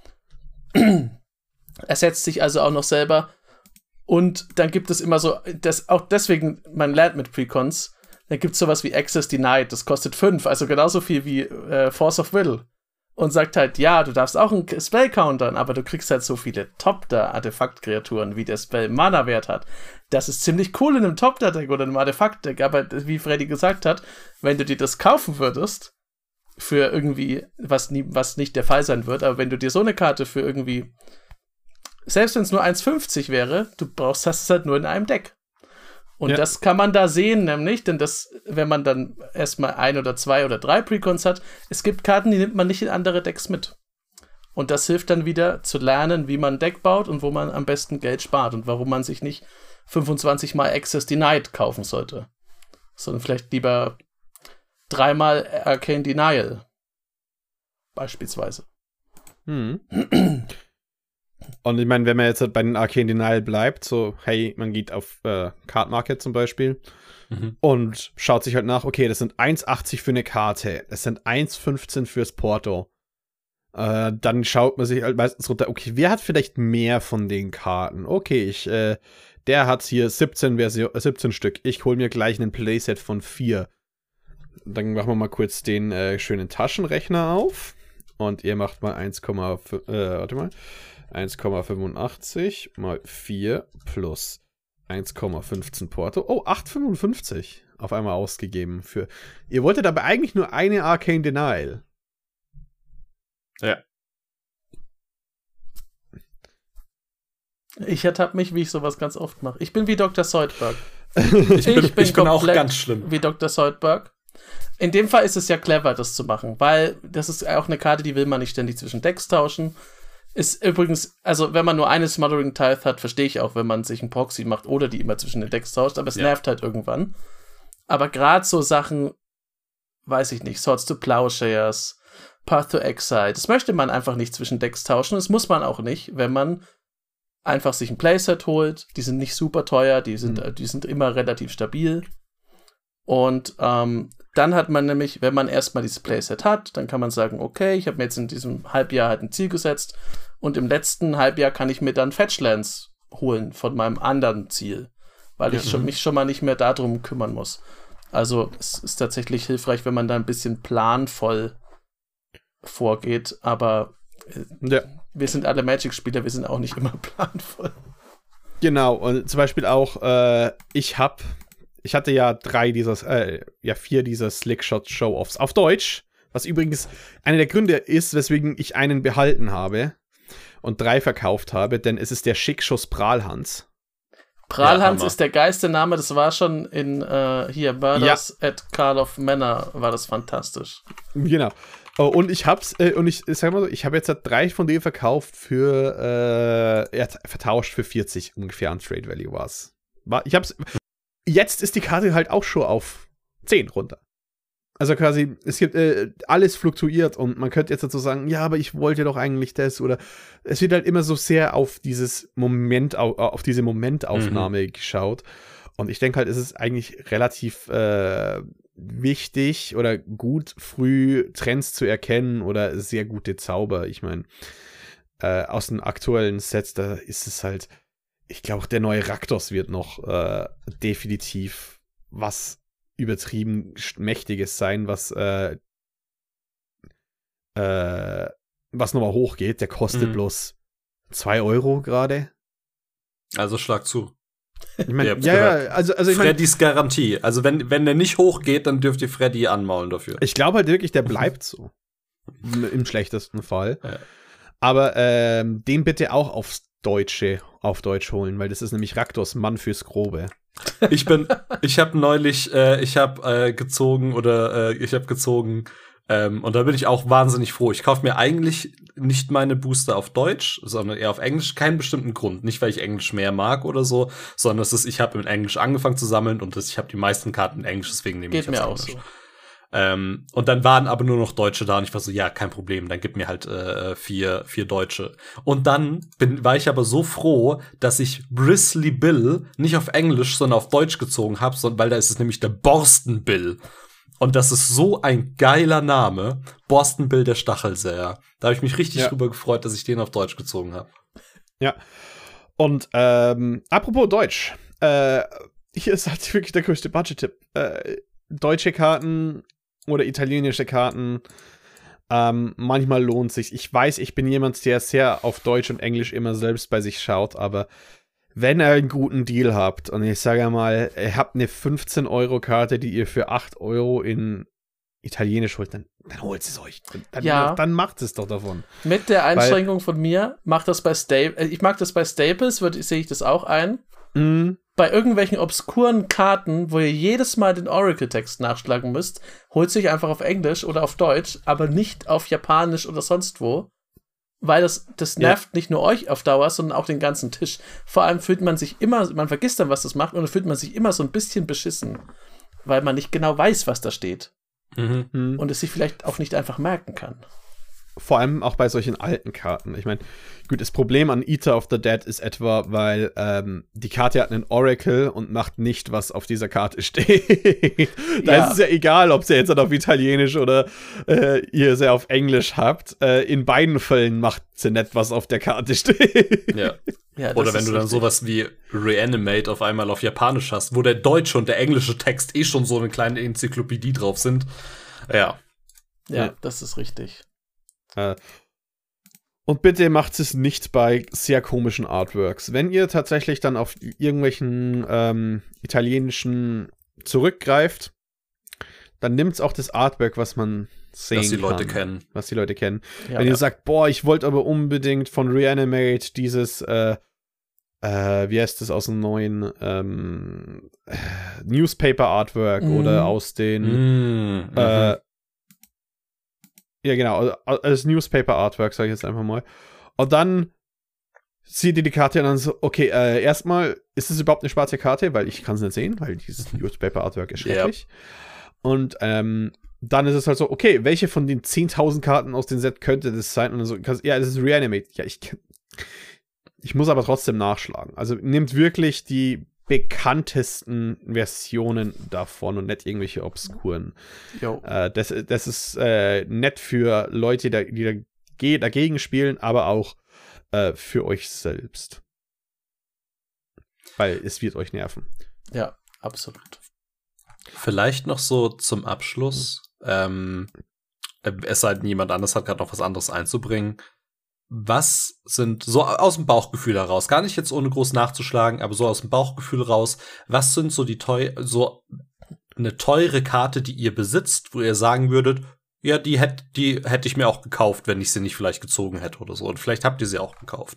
C: Ersetzt sich also auch noch selber. Und dann gibt es immer so, das, auch deswegen, man lernt mit Precons, dann gibt es sowas wie Access Denied, das kostet fünf, also genauso viel wie äh, Force of Will. Und sagt halt, ja, du darfst auch einen Spell countern, aber du kriegst halt so viele Top-Tier-Artefakt-Kreaturen, wie der Spell Mana-Wert hat. Das ist ziemlich cool in einem Top-Tier-Deck oder einem Artefakt-Deck, aber wie Freddy gesagt hat, wenn du dir das kaufen würdest, für irgendwie, was, nie, was nicht der Fall sein wird, aber wenn du dir so eine Karte für irgendwie, selbst wenn es nur eins fünfzig wäre, du brauchst das halt nur in einem Deck. Und ja. das kann man da sehen, nämlich, denn das, wenn man dann erstmal ein oder zwei oder drei Precons hat, es gibt Karten, die nimmt man nicht in andere Decks mit. Und das hilft dann wieder zu lernen, wie man ein Deck baut und wo man am besten Geld spart und warum man sich nicht fünfundzwanzig Mal Access Denied kaufen sollte, sondern vielleicht lieber dreimal Arcane Denial beispielsweise.
B: Hm. Und ich meine, wenn man jetzt halt bei den Arcane Denial bleibt, so, hey, man geht auf äh, Card Market zum Beispiel mhm. und schaut sich halt nach, okay, das sind eins achtzig für eine Karte, das sind eins fünfzehn fürs Porto. Äh, dann schaut man sich halt meistens runter, okay, wer hat vielleicht mehr von den Karten? Okay, ich, äh, der hat hier siebzehn, Version, siebzehn Stück, ich hole mir gleich einen Playset von vier. Dann machen wir mal kurz den äh, schönen Taschenrechner auf und ihr macht mal eins, äh, warte mal, eins Komma fünfundachtzig mal vier plus eins Komma fünfzehn Porto. Oh, acht Komma fünfundfünfzig auf einmal ausgegeben für. Ihr wolltet aber eigentlich nur eine Arcane Denial.
A: Ja.
C: Ich ertappe mich, wie ich sowas ganz oft mache. Ich bin wie Doktor Soldberg.
A: ich bin, ich bin, ich bin auch ganz schlimm.
C: Wie Doktor Soldberg. In dem Fall ist es ja clever, das zu machen, weil das ist auch eine Karte, die will man nicht ständig zwischen Decks tauschen. Ist übrigens, also wenn man nur eine Smothering Tithe hat, verstehe ich auch, wenn man sich einen Proxy macht oder die immer zwischen den Decks tauscht, aber es ja. nervt halt irgendwann. Aber gerade so Sachen, weiß ich nicht, Swords to Plowshares, Path to Exile, das möchte man einfach nicht zwischen Decks tauschen. Das muss man auch nicht, wenn man einfach sich ein Playset holt. Die sind nicht super teuer, die sind, mhm. die sind immer relativ stabil. Und ähm, dann hat man nämlich, wenn man erstmal dieses Playset hat, dann kann man sagen, okay, ich habe mir jetzt in diesem Halbjahr halt ein Ziel gesetzt und im letzten Halbjahr kann ich mir dann Fetchlands holen von meinem anderen Ziel, weil ja, ich schon, mich schon mal nicht mehr darum kümmern muss. Also es ist tatsächlich hilfreich, wenn man da ein bisschen planvoll vorgeht, aber äh,
B: ja.
C: wir sind alle Magic-Spieler, wir sind auch nicht immer planvoll.
B: Genau, und zum Beispiel auch, äh, ich hab Ich hatte ja drei dieser, äh, ja vier dieser Slickshot-Show-Offs auf Deutsch, was übrigens einer der Gründe ist, weswegen ich einen behalten habe und drei verkauft habe, denn es ist der Schickschuss Prahlhans.
C: Prahlhans ja, ist der geilste Name, das war schon in äh, hier Murders ja. at Carl of Manor, war das fantastisch.
B: Genau. Oh, und ich hab's, äh, und ich, ich sag mal so, ich habe jetzt drei von denen verkauft für, äh, ja, vertauscht für vierzig ungefähr an Trade Value war's. War, ich hab's. Jetzt ist die Karte halt auch schon auf zehn runter. Also quasi, es gibt, äh, alles fluktuiert und man könnte jetzt dazu sagen, ja, aber ich wollte doch eigentlich das oder es wird halt immer so sehr auf dieses Moment, auf diese Momentaufnahme mhm. geschaut und ich denke halt, es ist eigentlich relativ äh, wichtig oder gut, früh Trends zu erkennen oder sehr gute Zauber. Ich meine, äh, aus den aktuellen Sets, da ist es halt ich glaube, der neue Raktos wird noch äh, definitiv was übertrieben Mächtiges sein, was äh, äh, was nochmal hochgeht. Der kostet mhm. bloß zwei Euro gerade.
A: Also schlag zu.
B: Ich mein, ja, ja, also, also ich
A: Freddys mein, Garantie. Also wenn, wenn der nicht hochgeht, dann dürft ihr Freddy anmaulen dafür.
B: Ich glaube halt wirklich, der bleibt so. Im schlechtesten Fall.
A: Ja.
B: Aber ähm, den bitte auch aufs Deutsche auf Deutsch holen, weil das ist nämlich Raktos, Mann fürs Grobe.
A: Ich bin, ich habe neulich, äh, ich habe äh, gezogen oder äh, ich habe gezogen ähm, und da bin ich auch wahnsinnig froh. Ich kaufe mir eigentlich nicht meine Booster auf Deutsch, sondern eher auf Englisch. Keinen bestimmten Grund, nicht weil ich Englisch mehr mag oder so, sondern es ist, ich habe mit Englisch angefangen zu sammeln und das, ich habe die meisten Karten in Englisch, deswegen nehme ich
C: das
A: mir
C: auch
A: Englisch.
C: So.
A: Ähm, und dann waren aber nur noch Deutsche da und ich war so, ja, kein Problem, dann gib mir halt äh, vier, vier Deutsche. Und dann bin, war ich aber so froh, dass ich Bristly Bill nicht auf Englisch, sondern auf Deutsch gezogen habe, sondern weil da ist es nämlich der Borsten Bill. Und das ist so ein geiler Name. Boston Bill der Stachelsäher. Da habe ich mich richtig
B: Ja.
A: drüber gefreut, dass ich den auf Deutsch gezogen habe.
B: Ja. Und ähm, apropos Deutsch. Äh, hier ist halt wirklich der größte Budget-Tipp. Äh, deutsche Karten oder italienische Karten. Ähm, manchmal lohnt sich. Ich weiß, ich bin jemand, der sehr auf Deutsch und Englisch immer selbst bei sich schaut, aber wenn ihr einen guten Deal habt und ich sage mal, ihr habt eine fünfzehn-Euro-Karte, die ihr für acht Euro in Italienisch holt, dann, dann holt es euch. Dann,
C: Ja.
B: dann macht es doch davon.
C: Mit der Einschränkung von mir, mach das bei Staples. Ich mag das bei Staples, würd- sehe ich das auch ein.
B: Mhm.
C: Bei irgendwelchen obskuren Karten, wo ihr jedes Mal den Oracle-Text nachschlagen müsst, holt sich einfach auf Englisch oder auf Deutsch, aber nicht auf Japanisch oder sonst wo. Weil das, das nervt ja. nicht nur euch auf Dauer, sondern auch den ganzen Tisch. Vor allem fühlt man sich immer, man vergisst dann, was das macht, und dann fühlt man sich immer so ein bisschen beschissen, weil man nicht genau weiß, was da steht.
A: Mhm.
C: Und es sich vielleicht auch nicht einfach merken kann.
B: Vor allem auch bei solchen alten Karten. Ich meine, gut, das Problem an Eater of the Dead ist etwa, weil ähm, die Karte hat einen Oracle und macht nicht, was auf dieser Karte steht. Da
C: Ja.
B: ist es ja egal, ob sie jetzt auf Italienisch oder äh, ihr sie auf Englisch habt. Äh, in beiden Fällen macht sie nicht, was auf der Karte steht.
A: Ja.
C: Ja, das
A: Oder wenn
C: ist
A: du dann
C: richtig.
A: sowas wie Reanimate auf einmal auf Japanisch hast, wo der deutsche und der englische Text eh schon so eine kleine Enzyklopädie drauf sind. Ja.
C: Ja,
B: Ja.
C: das ist richtig.
B: Äh, Und bitte macht es nicht bei sehr komischen Artworks. Wenn ihr tatsächlich dann auf irgendwelchen ähm, italienischen zurückgreift, dann nimmt auch das Artwork, was man sehen
A: Dass die Leute
B: kann,
A: kennen.
B: was die Leute kennen.
C: Ja,
B: Wenn
C: ja.
B: ihr sagt, boah, ich wollte aber unbedingt von Reanimate dieses, äh, äh, wie heißt das aus dem neuen ähm, äh, Newspaper-Artwork
C: Mhm.
B: oder aus den
A: Mhm.
B: äh, ja, genau, also als Newspaper-Artwork, sage ich jetzt einfach mal. Und dann sieht ihr die Karte und dann so, okay, äh, erstmal, ist es überhaupt eine schwarze Karte? Weil ich kann es nicht sehen, weil dieses Newspaper-Artwork ist schrecklich. Und ähm, dann ist es halt so, okay, welche von den zehntausend Karten aus dem Set könnte das sein? Und dann so, ja, das ist Reanimate. Ja, ich kann- ich muss aber trotzdem nachschlagen. Also nehmt wirklich die bekanntesten Versionen davon und nicht irgendwelche obskuren.
C: Jo.
B: Äh, das, das ist äh, nett für Leute, die, die dage- dagegen spielen, aber auch äh, für euch selbst. Weil es wird euch nerven.
C: Ja, absolut.
A: Vielleicht noch so zum Abschluss, ähm, äh, es sei denn, jemand anders hat gerade noch was anderes einzubringen. Was sind, so aus dem Bauchgefühl heraus, gar nicht jetzt ohne groß nachzuschlagen, aber so aus dem Bauchgefühl raus, was sind so die teuer, so eine teure Karte, die ihr besitzt, wo ihr sagen würdet, ja, die hätte die hätte ich mir auch gekauft, wenn ich sie nicht vielleicht gezogen hätte oder so. Und vielleicht habt ihr sie auch gekauft.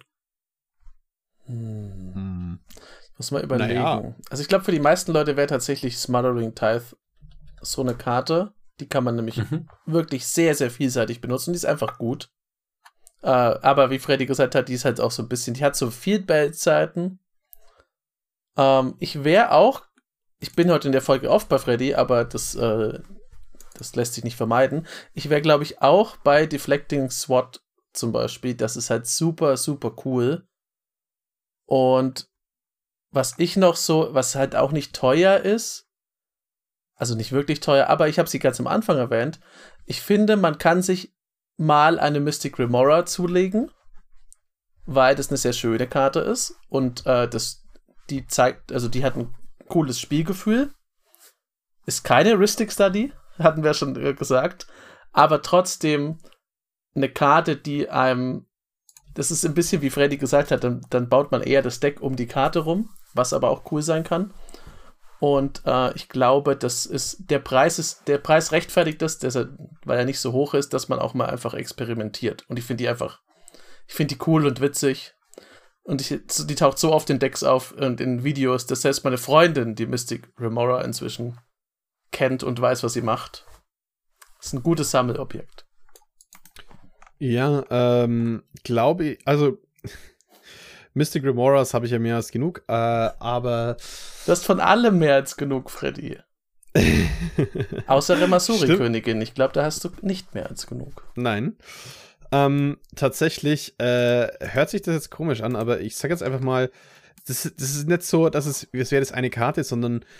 C: Hm.
B: Hm.
C: Muss mal überlegen.
B: Naja.
C: Also ich glaube, für die meisten Leute wäre tatsächlich Smothering Tithe so eine Karte. Die kann man nämlich
A: Mhm.
C: wirklich sehr, sehr vielseitig benutzen. Die ist einfach gut. Äh, aber wie Freddy gesagt hat, die ist halt auch so ein bisschen, die hat so Field-Belt-Zeiten. Ähm, ich wäre auch, ich bin heute in der Folge oft bei Freddy, aber das, äh, das lässt sich nicht vermeiden. Ich wäre, glaube ich, auch bei Deflecting SWAT zum Beispiel. Das ist halt super, super cool. Und was ich noch so, was halt auch nicht teuer ist, also nicht wirklich teuer, aber ich habe sie ganz am Anfang erwähnt, ich finde, man kann sich mal eine Mystic Remora zulegen, weil das eine sehr schöne Karte ist und äh, das, die zeigt, also die hat ein cooles Spielgefühl, ist keine Ristic Study, hatten wir schon äh, gesagt, aber trotzdem eine Karte, die einem, das ist ein bisschen wie Freddy gesagt hat, dann, dann baut man eher das Deck um die Karte rum, was aber auch cool sein kann. Und äh, ich glaube, das ist, der Preis ist, der Preis rechtfertigt das, dass er, weil er nicht so hoch ist, dass man auch mal einfach experimentiert. Und ich finde die einfach, ich finde die cool und witzig. Und ich, die taucht so oft in Decks auf und in Videos, dass selbst meine Freundin, die Mystic Remora, inzwischen kennt und weiß, was sie macht. Das ist ein gutes Sammelobjekt.
B: Ja, ähm, glaube ich, also Mystic Remoras habe ich ja mehr als genug, äh, aber
C: Du hast von allem mehr als genug, Freddy. Außer Remasuri-Königin. Ich glaube, da hast du nicht mehr als genug.
B: Nein. Ähm, tatsächlich äh, hört sich das jetzt komisch an, aber ich sage jetzt einfach mal, das, das ist nicht so, dass es, es wäre das eine Karte, sondern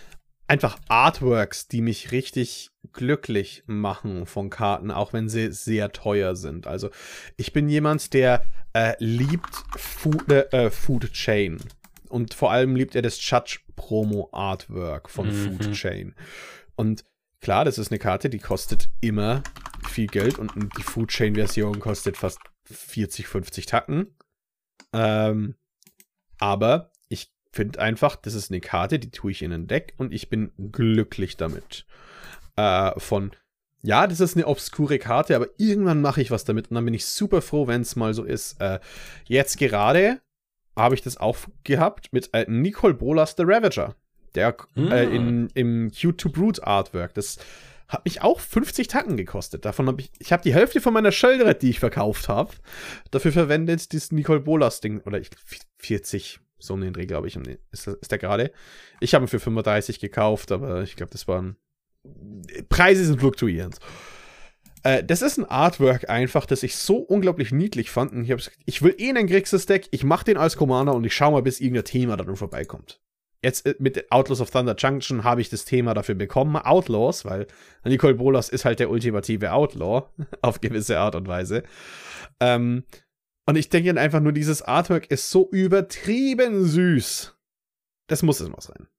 B: einfach Artworks, die mich richtig glücklich machen von Karten, auch wenn sie sehr teuer sind. Also ich bin jemand, der äh, liebt Food, äh, Food Chain. Und vor allem liebt er das Judge-Promo-Artwork von mhm. Food Chain. Und klar, das ist eine Karte, die kostet immer viel Geld und die Food Chain-Version kostet fast vierzig, fünfzig Tacken. Ähm, aber ich finde einfach, das ist eine Karte, die tue ich in ein Deck und ich bin glücklich damit. Äh, von, ja, das ist eine obskure Karte, aber irgendwann mache ich was damit und dann bin ich super froh, wenn es mal so ist. Äh, jetzt gerade habe ich das auch gehabt mit äh, Nicol Bolas the Ravager, der mm. äh, in, im Q zwei Brute Artwork. Das hat mich auch fünfzig Tacken gekostet. Davon habe ich, ich habe die Hälfte von meiner Sheldred, die ich verkauft habe, dafür verwendet, dieses Nicol Bolas Ding, oder ich, vierzig, so in den Dreh, glaube ich, ist, ist der gerade. Ich habe ihn für fünfunddreißig gekauft, aber ich glaube, das waren, Preise sind fluktuierend. Äh, das ist ein Artwork einfach, das ich so unglaublich niedlich fand. Und ich habe gesagt, ich will eh einen Grixis-Deck, ich mache den als Commander und ich schaue mal, bis irgendein Thema darin vorbeikommt. Jetzt äh, mit Outlaws of Thunder Junction habe ich das Thema dafür bekommen, Outlaws, weil Nicol Bolas ist halt der ultimative Outlaw, auf gewisse Art und Weise. Ähm, und ich denke dann einfach nur, dieses Artwork ist so übertrieben süß. Das muss es mal sein.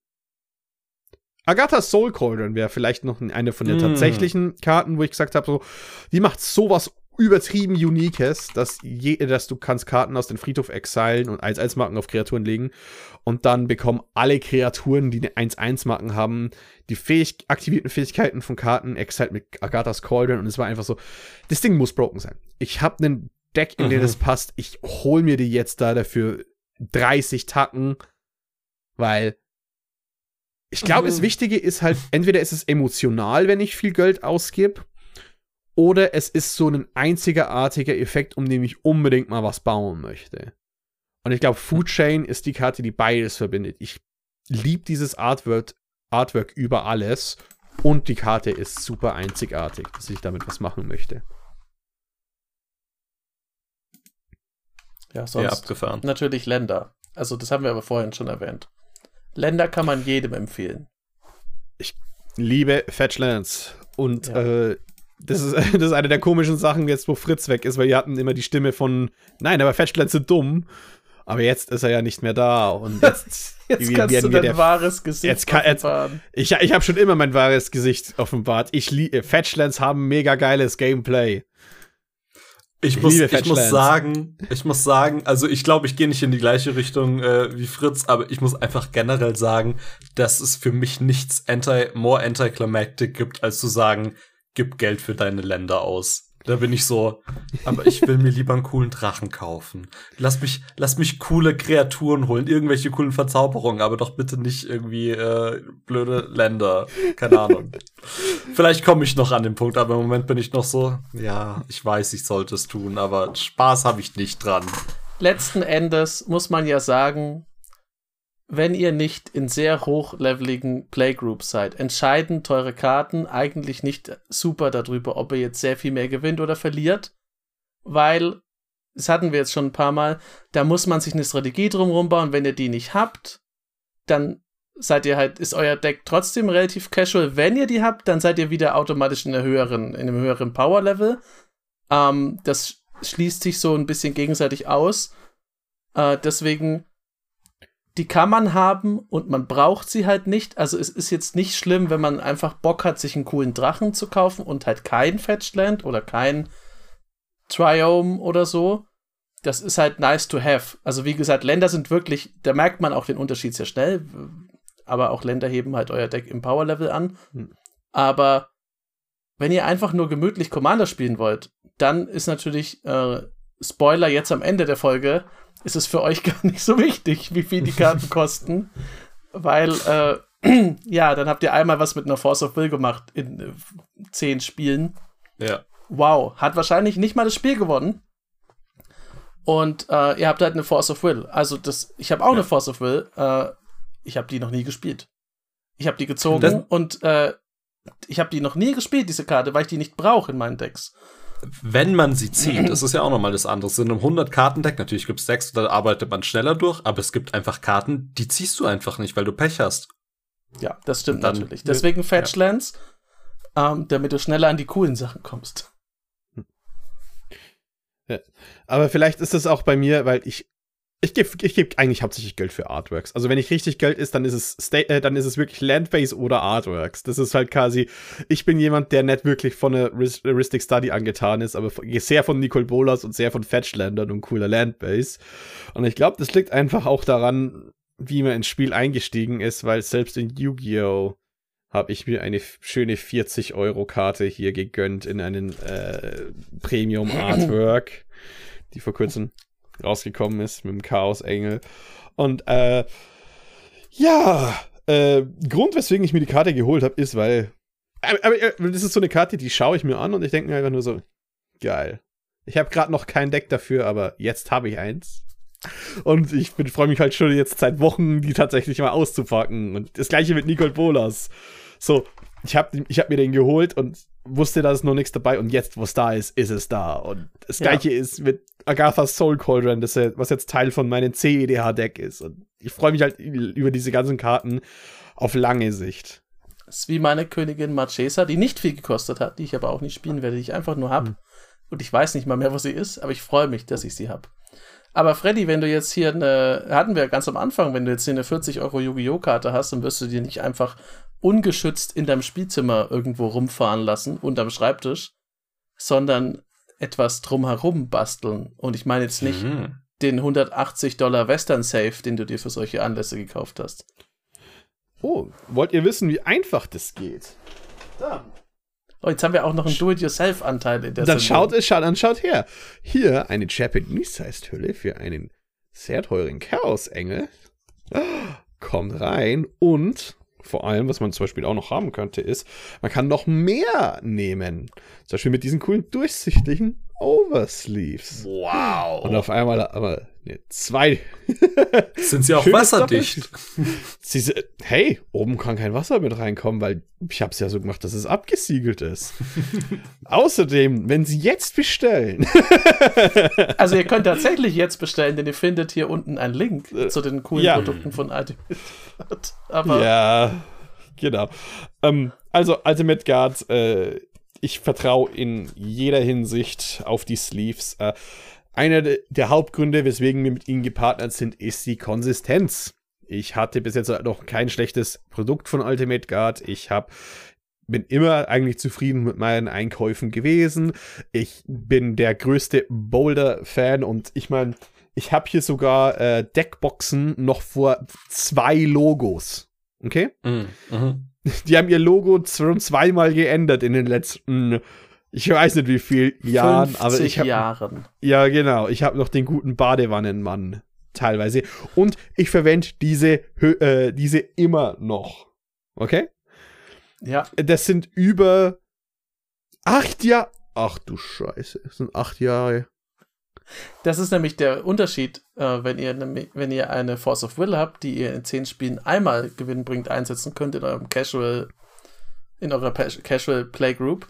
B: Agatha's Soul Cauldron wäre vielleicht noch eine von den mm. tatsächlichen Karten, wo ich gesagt habe, so, die macht sowas übertrieben Uniques, dass, je, dass du kannst Karten aus dem Friedhof exilen und eins eins Marken auf Kreaturen legen und dann bekommen alle Kreaturen, die eine eins eins Marken haben, die fähig, aktivierten Fähigkeiten von Karten exiled mit Agatha's Cauldron und es war einfach so, das Ding muss broken sein. Ich habe einen Deck, in mhm. dem das passt, ich hol mir die jetzt da dafür dreißig Tacken, weil ich glaube, mhm. das Wichtige ist halt, entweder ist es emotional, wenn ich viel Geld ausgebe, oder es ist so ein einzigartiger Effekt, um den ich unbedingt mal was bauen möchte. Und ich glaube, Food Chain ist die Karte, die beides verbindet. Ich liebe dieses Artwork, Artwork über alles und die Karte ist super einzigartig, dass ich damit was machen möchte.
C: Ja, sonst ja, abgefahren. Natürlich Länder. Also das haben wir aber vorhin schon erwähnt. Länder kann man jedem empfehlen.
B: Ich liebe Fetchlands. Und ja. äh, das, ist, das ist eine der komischen Sachen jetzt, wo Fritz weg ist, weil die hatten immer die Stimme von, nein, aber Fetchlands sind dumm. Aber jetzt ist er ja nicht mehr da. Und jetzt,
C: jetzt kannst du dein
B: der,
C: wahres Gesicht
B: jetzt kann,
C: offenbaren.
B: Jetzt, ich ich habe schon immer mein wahres Gesicht offenbart. Ich liebe, Fetchlands haben mega geiles Gameplay.
A: Ich, ich, muss, ich muss sagen, ich muss sagen, also ich glaube, ich gehe nicht in die gleiche Richtung äh, wie Fritz, aber ich muss einfach generell sagen, dass es für mich nichts anti, more anticlimactic gibt, als zu sagen, gib Geld für deine Länder aus. Da bin ich so, aber ich will mir lieber einen coolen Drachen kaufen. Lass mich, lass mich coole Kreaturen holen, irgendwelche coolen Verzauberungen, aber doch bitte nicht irgendwie äh, blöde Länder. Keine Ahnung. Vielleicht komme ich noch an den Punkt, aber im Moment bin ich noch so, ja, ich weiß, ich sollte es tun, aber Spaß habe ich nicht dran.
C: Letzten Endes muss man ja sagen, wenn ihr nicht in sehr hochleveligen Playgroups seid, entscheiden teure Karten eigentlich nicht super darüber, ob ihr jetzt sehr viel mehr gewinnt oder verliert, weil, das hatten wir jetzt schon ein paar Mal, da muss man sich eine Strategie drumherum bauen. Wenn ihr die nicht habt, dann seid ihr halt, ist euer Deck trotzdem relativ casual. Wenn ihr die habt, dann seid ihr wieder automatisch in, einer höheren, in einem höheren Power-Level. Ähm, das schließt sich so ein bisschen gegenseitig aus. Äh, deswegen die kann man haben und man braucht sie halt nicht. Also es ist jetzt nicht schlimm, wenn man einfach Bock hat, sich einen coolen Drachen zu kaufen und halt kein Fetchland oder kein Triome oder so. Das ist halt nice to have. Also wie gesagt, Länder sind wirklich, da merkt man auch den Unterschied sehr schnell, aber auch Länder heben halt euer Deck im Power-Level an. Hm. Aber wenn ihr einfach nur gemütlich Commander spielen wollt, dann ist natürlich, äh, Spoiler jetzt am Ende der Folge, ist es für euch gar nicht so wichtig, wie viel die Karten kosten, weil, äh, ja, dann habt ihr einmal was mit einer Force of Will gemacht in äh, zehn Spielen.
A: Ja.
C: Wow, hat wahrscheinlich nicht mal das Spiel gewonnen. Und äh, ihr habt halt eine Force of Will. Also das, ich habe auch ja. eine Force of Will. Äh, ich habe die noch nie gespielt. Ich habe die gezogen das und äh, ich habe die noch nie gespielt, diese Karte, weil ich die nicht brauche in meinen Decks.
A: Wenn man sie zieht, das ist ja auch nochmal das andere. Es sind ein hundert-Karten-Deck, natürlich gibt es sechs, da arbeitet man schneller durch, aber es gibt einfach Karten, die ziehst du einfach nicht, weil du Pech hast.
C: Ja, das stimmt
A: dann,
C: natürlich. Deswegen Fetchlands, ja. ähm, damit du schneller an die coolen Sachen kommst.
B: Ja. Aber vielleicht ist es auch bei mir, weil ich Ich gebe ich geb eigentlich hauptsächlich Geld für Artworks. Also wenn ich richtig Geld ist, dann ist es Sta- äh, dann ist es wirklich Landbase oder Artworks. Das ist halt quasi, ich bin jemand, der nicht wirklich von einer Heuristic Study angetan ist, aber sehr von Nicol Bolas und sehr von Fetchlandern und cooler Landbase. Und ich glaube, das liegt einfach auch daran, wie man ins Spiel eingestiegen ist, weil selbst in Yu-Gi-Oh! Habe ich mir eine schöne vierzig-Euro-Karte hier gegönnt in einen äh, Premium-Artwork, die vor kurzem rausgekommen ist mit dem Chaos-Engel. Und äh, ja, äh, Grund, weswegen ich mir die Karte geholt habe, ist, weil aber, aber das ist so eine Karte, die schaue ich mir an und ich denke mir einfach nur so, geil. Ich habe gerade noch kein Deck dafür, aber jetzt habe ich eins. Und ich freue mich halt schon jetzt seit Wochen, die tatsächlich mal auszupacken. Und das gleiche mit Nicol Bolas. So, ich habe ich hab mir den geholt und wusste, da ist noch nichts dabei. Und jetzt, wo es da ist, ist es da. Und das gleiche ja. ist mit Agatha's Soul Cauldron, das, was jetzt Teil von meinem C E D H-Deck ist. Und ich freue mich halt über diese ganzen Karten auf lange Sicht.
C: Das ist wie meine Königin Marchesa, die nicht viel gekostet hat, die ich aber auch nicht spielen werde, die ich einfach nur habe. Hm. Und ich weiß nicht mal mehr, wo sie ist, aber ich freue mich, dass ich sie habe. Aber Freddy, wenn du jetzt hier eine, hatten wir ganz am Anfang, wenn du jetzt hier eine vierzig Euro Yu-Gi-Oh! Karte hast, dann wirst du dir nicht einfach ungeschützt in deinem Spielzimmer irgendwo rumfahren lassen, unterm Schreibtisch, sondern etwas drumherum basteln. Und ich meine jetzt nicht mhm. den hundertachtzig Dollar Western Safe, den du dir für solche Anlässe gekauft hast.
B: Oh, wollt ihr wissen, wie einfach das geht?
C: Da. Oh, jetzt haben wir auch noch einen Do-it-yourself-Anteil in der
B: Dann schaut es, schaut, dann schaut her. Hier eine Japanese-Sized-Hülle für einen sehr teuren Chaos-Engel. Kommt rein und vor allem, was man zum Beispiel auch noch haben könnte, ist, man kann noch mehr nehmen. Zum Beispiel mit diesen coolen, durchsichtigen Oversleeves.
A: Wow.
B: Und auf einmal aber ne, zwei.
A: Sind sie auch wasserdicht?
B: Sie, hey, oben kann kein Wasser mit reinkommen, weil ich habe es ja so gemacht, dass es abgesiegelt ist. Außerdem, wenn Sie jetzt bestellen.
C: Also ihr könnt tatsächlich jetzt bestellen, denn ihr findet hier unten einen Link äh, zu den coolen ja. Produkten von Ultimate Guard. Aber
B: ja, genau. Ähm, also Ultimate Guard, äh, ich vertraue in jeder Hinsicht auf die Sleeves. Äh, einer de- der Hauptgründe, weswegen wir mit ihnen gepartnert sind, ist die Konsistenz. Ich hatte bis jetzt noch kein schlechtes Produkt von Ultimate Guard. Ich hab, bin immer eigentlich zufrieden mit meinen Einkäufen gewesen. Ich bin der größte Boulder-Fan und ich meine, ich habe hier sogar äh, Deckboxen noch vor zwei Logos. Okay? Mhm. Die haben ihr Logo schon zweimal geändert in den letzten, ich weiß nicht wie viel Jahren, aber ich habe
C: Jahren.
B: Ja, genau. Ich habe noch den guten Badewannenmann teilweise und ich verwende diese äh, diese immer noch. Okay?
C: Ja.
B: Das sind über acht Jahre. Ach du Scheiße, das sind acht Jahre.
C: Das ist nämlich der Unterschied, äh, wenn ihr ne, wenn ihr eine Force of Will habt, die ihr in zehn Spielen einmal gewinnbringend einsetzen könnt in eurem Casual, in eurer Casual Playgroup,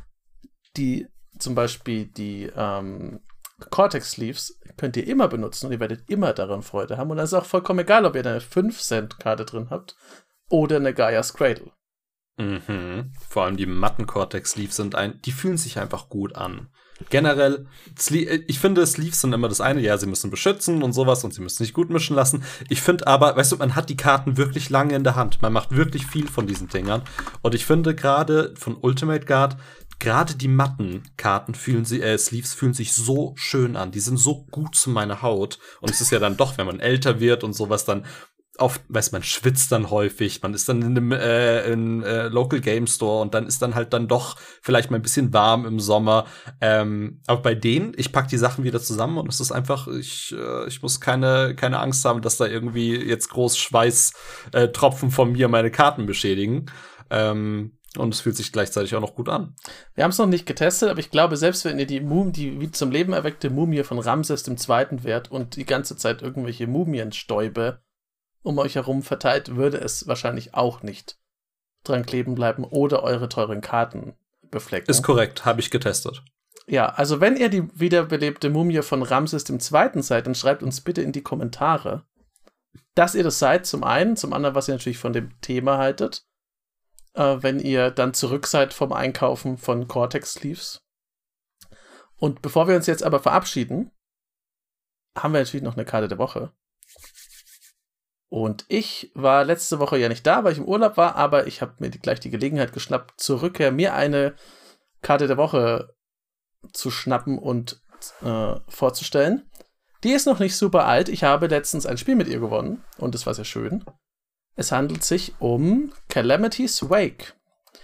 C: die zum Beispiel die ähm, Cortex Sleeves könnt ihr immer benutzen und ihr werdet immer daran Freude haben. Und das ist auch vollkommen egal, ob ihr eine fünf Cent Karte drin habt oder eine Gaia's Cradle.
A: Mhm. Vor allem die matten Cortex Sleeves sind ein, die fühlen sich einfach gut an. Generell, ich finde, Sleeves sind immer das eine, ja, sie müssen beschützen und sowas und sie müssen sich gut mischen lassen. Ich finde aber, weißt du, man hat die Karten wirklich lange in der Hand. Man macht wirklich viel von diesen Dingern. Und ich finde gerade von Ultimate Guard, gerade die matten Karten fühlen sie, äh, Sleeves fühlen sich so schön an. Die sind so gut zu meiner Haut. Und es ist ja dann doch, wenn man älter wird und sowas, dann oft, weiß man, schwitzt dann häufig, man ist dann in einem äh, in, äh, Local Game Store und dann ist dann halt dann doch vielleicht mal ein bisschen warm im Sommer. Ähm, aber bei denen, ich pack die Sachen wieder zusammen und es ist einfach, ich äh, ich muss keine keine Angst haben, dass da irgendwie jetzt groß Schweißtropfen äh, Tropfen von mir meine Karten beschädigen. Ähm, und es fühlt sich gleichzeitig auch noch gut an.
C: Wir haben es noch nicht getestet, aber ich glaube, selbst wenn ihr die Mum die wie zum Leben erweckte Mumie von Ramses dem Zweiten wärt und die ganze Zeit irgendwelche Mumienstäube um euch herum verteilt, würde es wahrscheinlich auch nicht dran kleben bleiben oder eure teuren Karten beflecken.
A: Ist korrekt, habe ich getestet.
C: Ja, also wenn ihr die wiederbelebte Mumie von Ramses dem Zweiten seid, dann schreibt uns bitte in die Kommentare, dass ihr das seid, zum einen, zum anderen, was ihr natürlich von dem Thema haltet, äh, wenn ihr dann zurück seid vom Einkaufen von Cortex Sleeves. Und bevor wir uns jetzt aber verabschieden, haben wir natürlich noch eine Karte der Woche. Und ich war letzte Woche ja nicht da, weil ich im Urlaub war, aber ich habe mir die, gleich die Gelegenheit geschnappt, zur Rückkehr mir eine Karte der Woche zu schnappen und äh, vorzustellen. Die ist noch nicht super alt. Ich habe letztens ein Spiel mit ihr gewonnen und es war sehr schön. Es handelt sich um Calamity's Wake.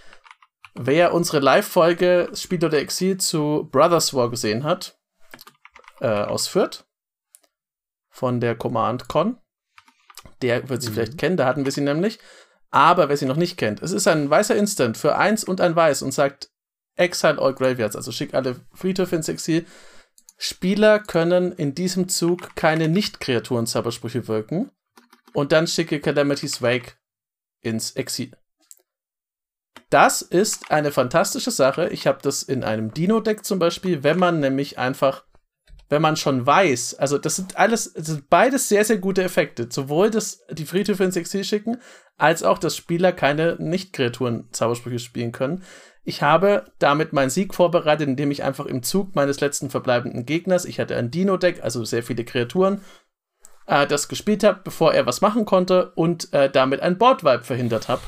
C: Wer unsere Live-Folge Spiel oder Exil zu Brothers War gesehen hat, äh, aus Fürth, von der Command Con, der wird sie mhm. vielleicht kennen, da hatten wir sie nämlich. Aber wer sie noch nicht kennt, es ist ein weißer Instant für eins und ein Weiß und sagt Exile all Graveyards, also schick alle Friedhöfe ins Exil. Spieler können in diesem Zug keine Nicht-Kreaturen-Zaubersprüche wirken und dann schicke Calamity's Wake ins Exil. Das ist eine fantastische Sache. Ich habe das in einem Dino-Deck zum Beispiel, wenn man nämlich einfach, wenn man schon weiß, also das sind alles, das sind beides sehr, sehr gute Effekte. Sowohl das, die Friedhöfe ins Exil schicken, als auch, dass Spieler keine Nicht-Kreaturen-Zaubersprüche spielen können. Ich habe damit meinen Sieg vorbereitet, indem ich einfach im Zug meines letzten verbleibenden Gegners, ich hatte ein Dino-Deck, also sehr viele Kreaturen, äh, das gespielt habe, bevor er was machen konnte und äh, damit ein Board-Wipe verhindert habe.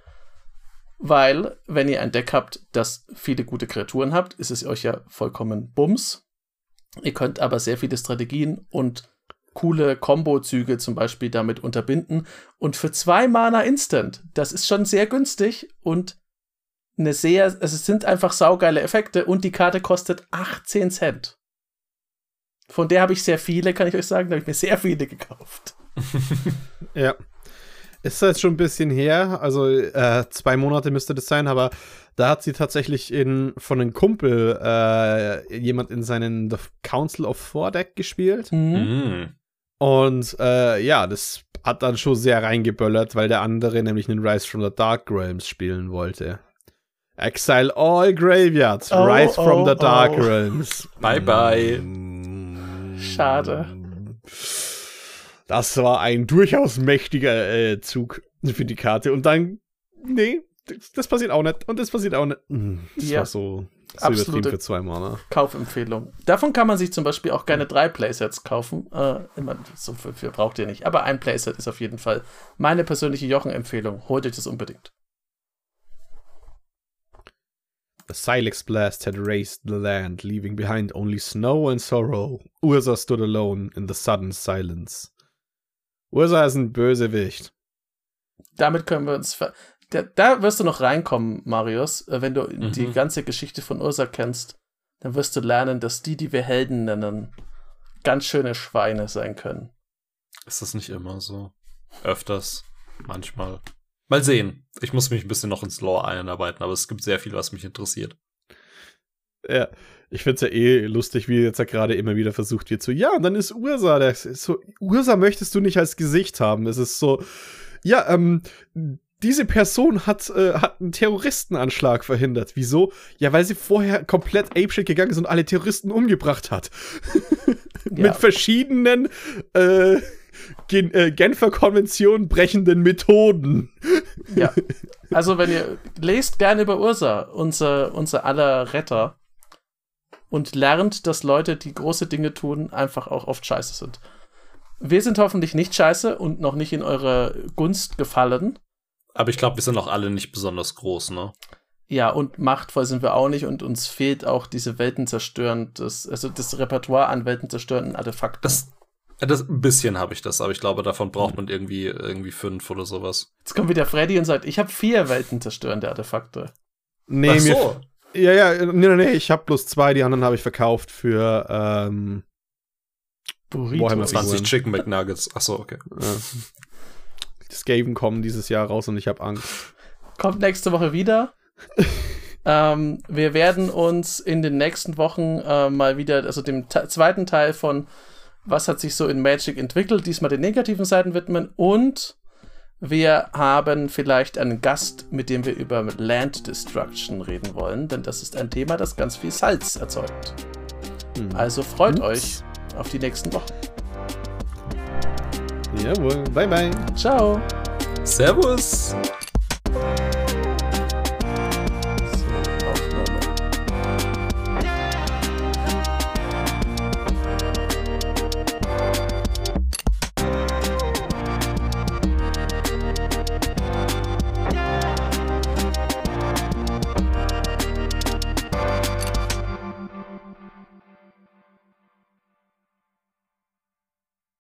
C: Weil, wenn ihr ein Deck habt, das viele gute Kreaturen habt, ist es euch ja vollkommen Bums. Ihr könnt aber sehr viele Strategien und coole Combo-Züge zum Beispiel damit unterbinden. Und für zwei Mana Instant, das ist schon sehr günstig und eine sehr, also es sind einfach saugeile Effekte und die Karte kostet achtzehn Cent. Von der habe ich sehr viele, kann ich euch sagen, da habe ich mir sehr viele gekauft.
B: Ja. Ist jetzt schon ein bisschen her, also äh, zwei Monate müsste das sein, aber da hat sie tatsächlich in, von einem Kumpel äh, jemand in seinen The Council of Four Deck gespielt.
A: Mhm.
B: Und äh, ja, das hat dann schon sehr reingeböllert, weil der andere nämlich einen Rise from the Dark Realms spielen wollte. Exile all Graveyards,
C: oh,
B: Rise
C: oh,
B: from the
C: oh.
B: Dark Realms.
A: Bye, bye.
C: Schade.
B: Das war ein durchaus mächtiger äh, Zug für die Karte. Und dann, nee, das, das passiert auch nicht. Und das passiert auch nicht. Das
C: ja.
B: war so, so übertrieben für zwei Mana.
C: Kaufempfehlung. Davon kann man sich zum Beispiel auch gerne drei Playsets kaufen. Äh, immer, so viel, viel braucht ihr nicht. Aber ein Playset ist auf jeden Fall meine persönliche Jochen-Empfehlung. Holt euch das unbedingt.
B: The Silex Blast had razed the land, leaving behind only snow and sorrow. Ursa stood alone in the sudden silence. Ursa ist ein Bösewicht.
C: Damit können wir uns... Ver- da, da wirst du noch reinkommen, Marius. Wenn du
A: Mhm.
C: die ganze Geschichte von Ursa kennst, dann wirst du lernen, dass die, die wir Helden nennen, ganz schöne Schweine sein können.
A: Ist das nicht immer so? Öfters. Manchmal. Mal sehen. Ich muss mich ein bisschen noch ins Lore einarbeiten, aber es gibt sehr viel, was mich interessiert.
B: Ja, ich find's ja eh lustig, wie jetzt ja gerade immer wieder versucht wird, so, ja, und dann ist Ursa, das ist so, Ursa möchtest du nicht als Gesicht haben. Es ist so, ja, ähm, diese Person hat, äh, hat einen Terroristenanschlag verhindert. Wieso? Ja, weil sie vorher komplett apeshit gegangen ist und alle Terroristen umgebracht hat.
C: Ja.
B: Mit verschiedenen, äh, Gen- äh, Genfer Konvention brechenden Methoden.
C: Ja, also wenn ihr lest gerne über Ursa, unser, unser aller Retter, und lernt, dass Leute, die große Dinge tun, einfach auch oft scheiße sind. Wir sind hoffentlich nicht scheiße und noch nicht in eure Gunst gefallen.
A: Aber ich glaube, wir sind auch alle nicht besonders groß, ne?
C: Ja, und machtvoll sind wir auch nicht und uns fehlt auch diese weltenzerstörendes, also das Repertoire an weltenzerstörenden Artefakten.
A: Das, das ein bisschen habe ich das, aber ich glaube, davon braucht man irgendwie, irgendwie fünf oder sowas.
C: Jetzt kommt wieder Freddy und sagt, ich habe vier weltenzerstörende Artefakte.
B: Nee,
A: Ach so.
B: mir, ja, ja, nee, nee, nee, ich habe bloß zwei, die anderen habe ich verkauft für, ähm, Warhammer
A: zwanzig Chicken McNuggets. Ach so, okay.
B: Ja. Das Skaven kommen dieses Jahr raus und ich habe Angst.
C: Kommt nächste Woche wieder. ähm, wir werden uns in den nächsten Wochen äh, mal wieder, also dem te- zweiten Teil von was hat sich so in Magic entwickelt, diesmal den negativen Seiten widmen und wir haben vielleicht einen Gast, mit dem wir über Land Destruction reden wollen, denn das ist ein Thema, das ganz viel Salz erzeugt.
B: Hm.
C: Also freut
B: Ups.
C: euch auf die nächsten Wochen.
B: Jawohl, bye bye.
C: Ciao.
A: Servus.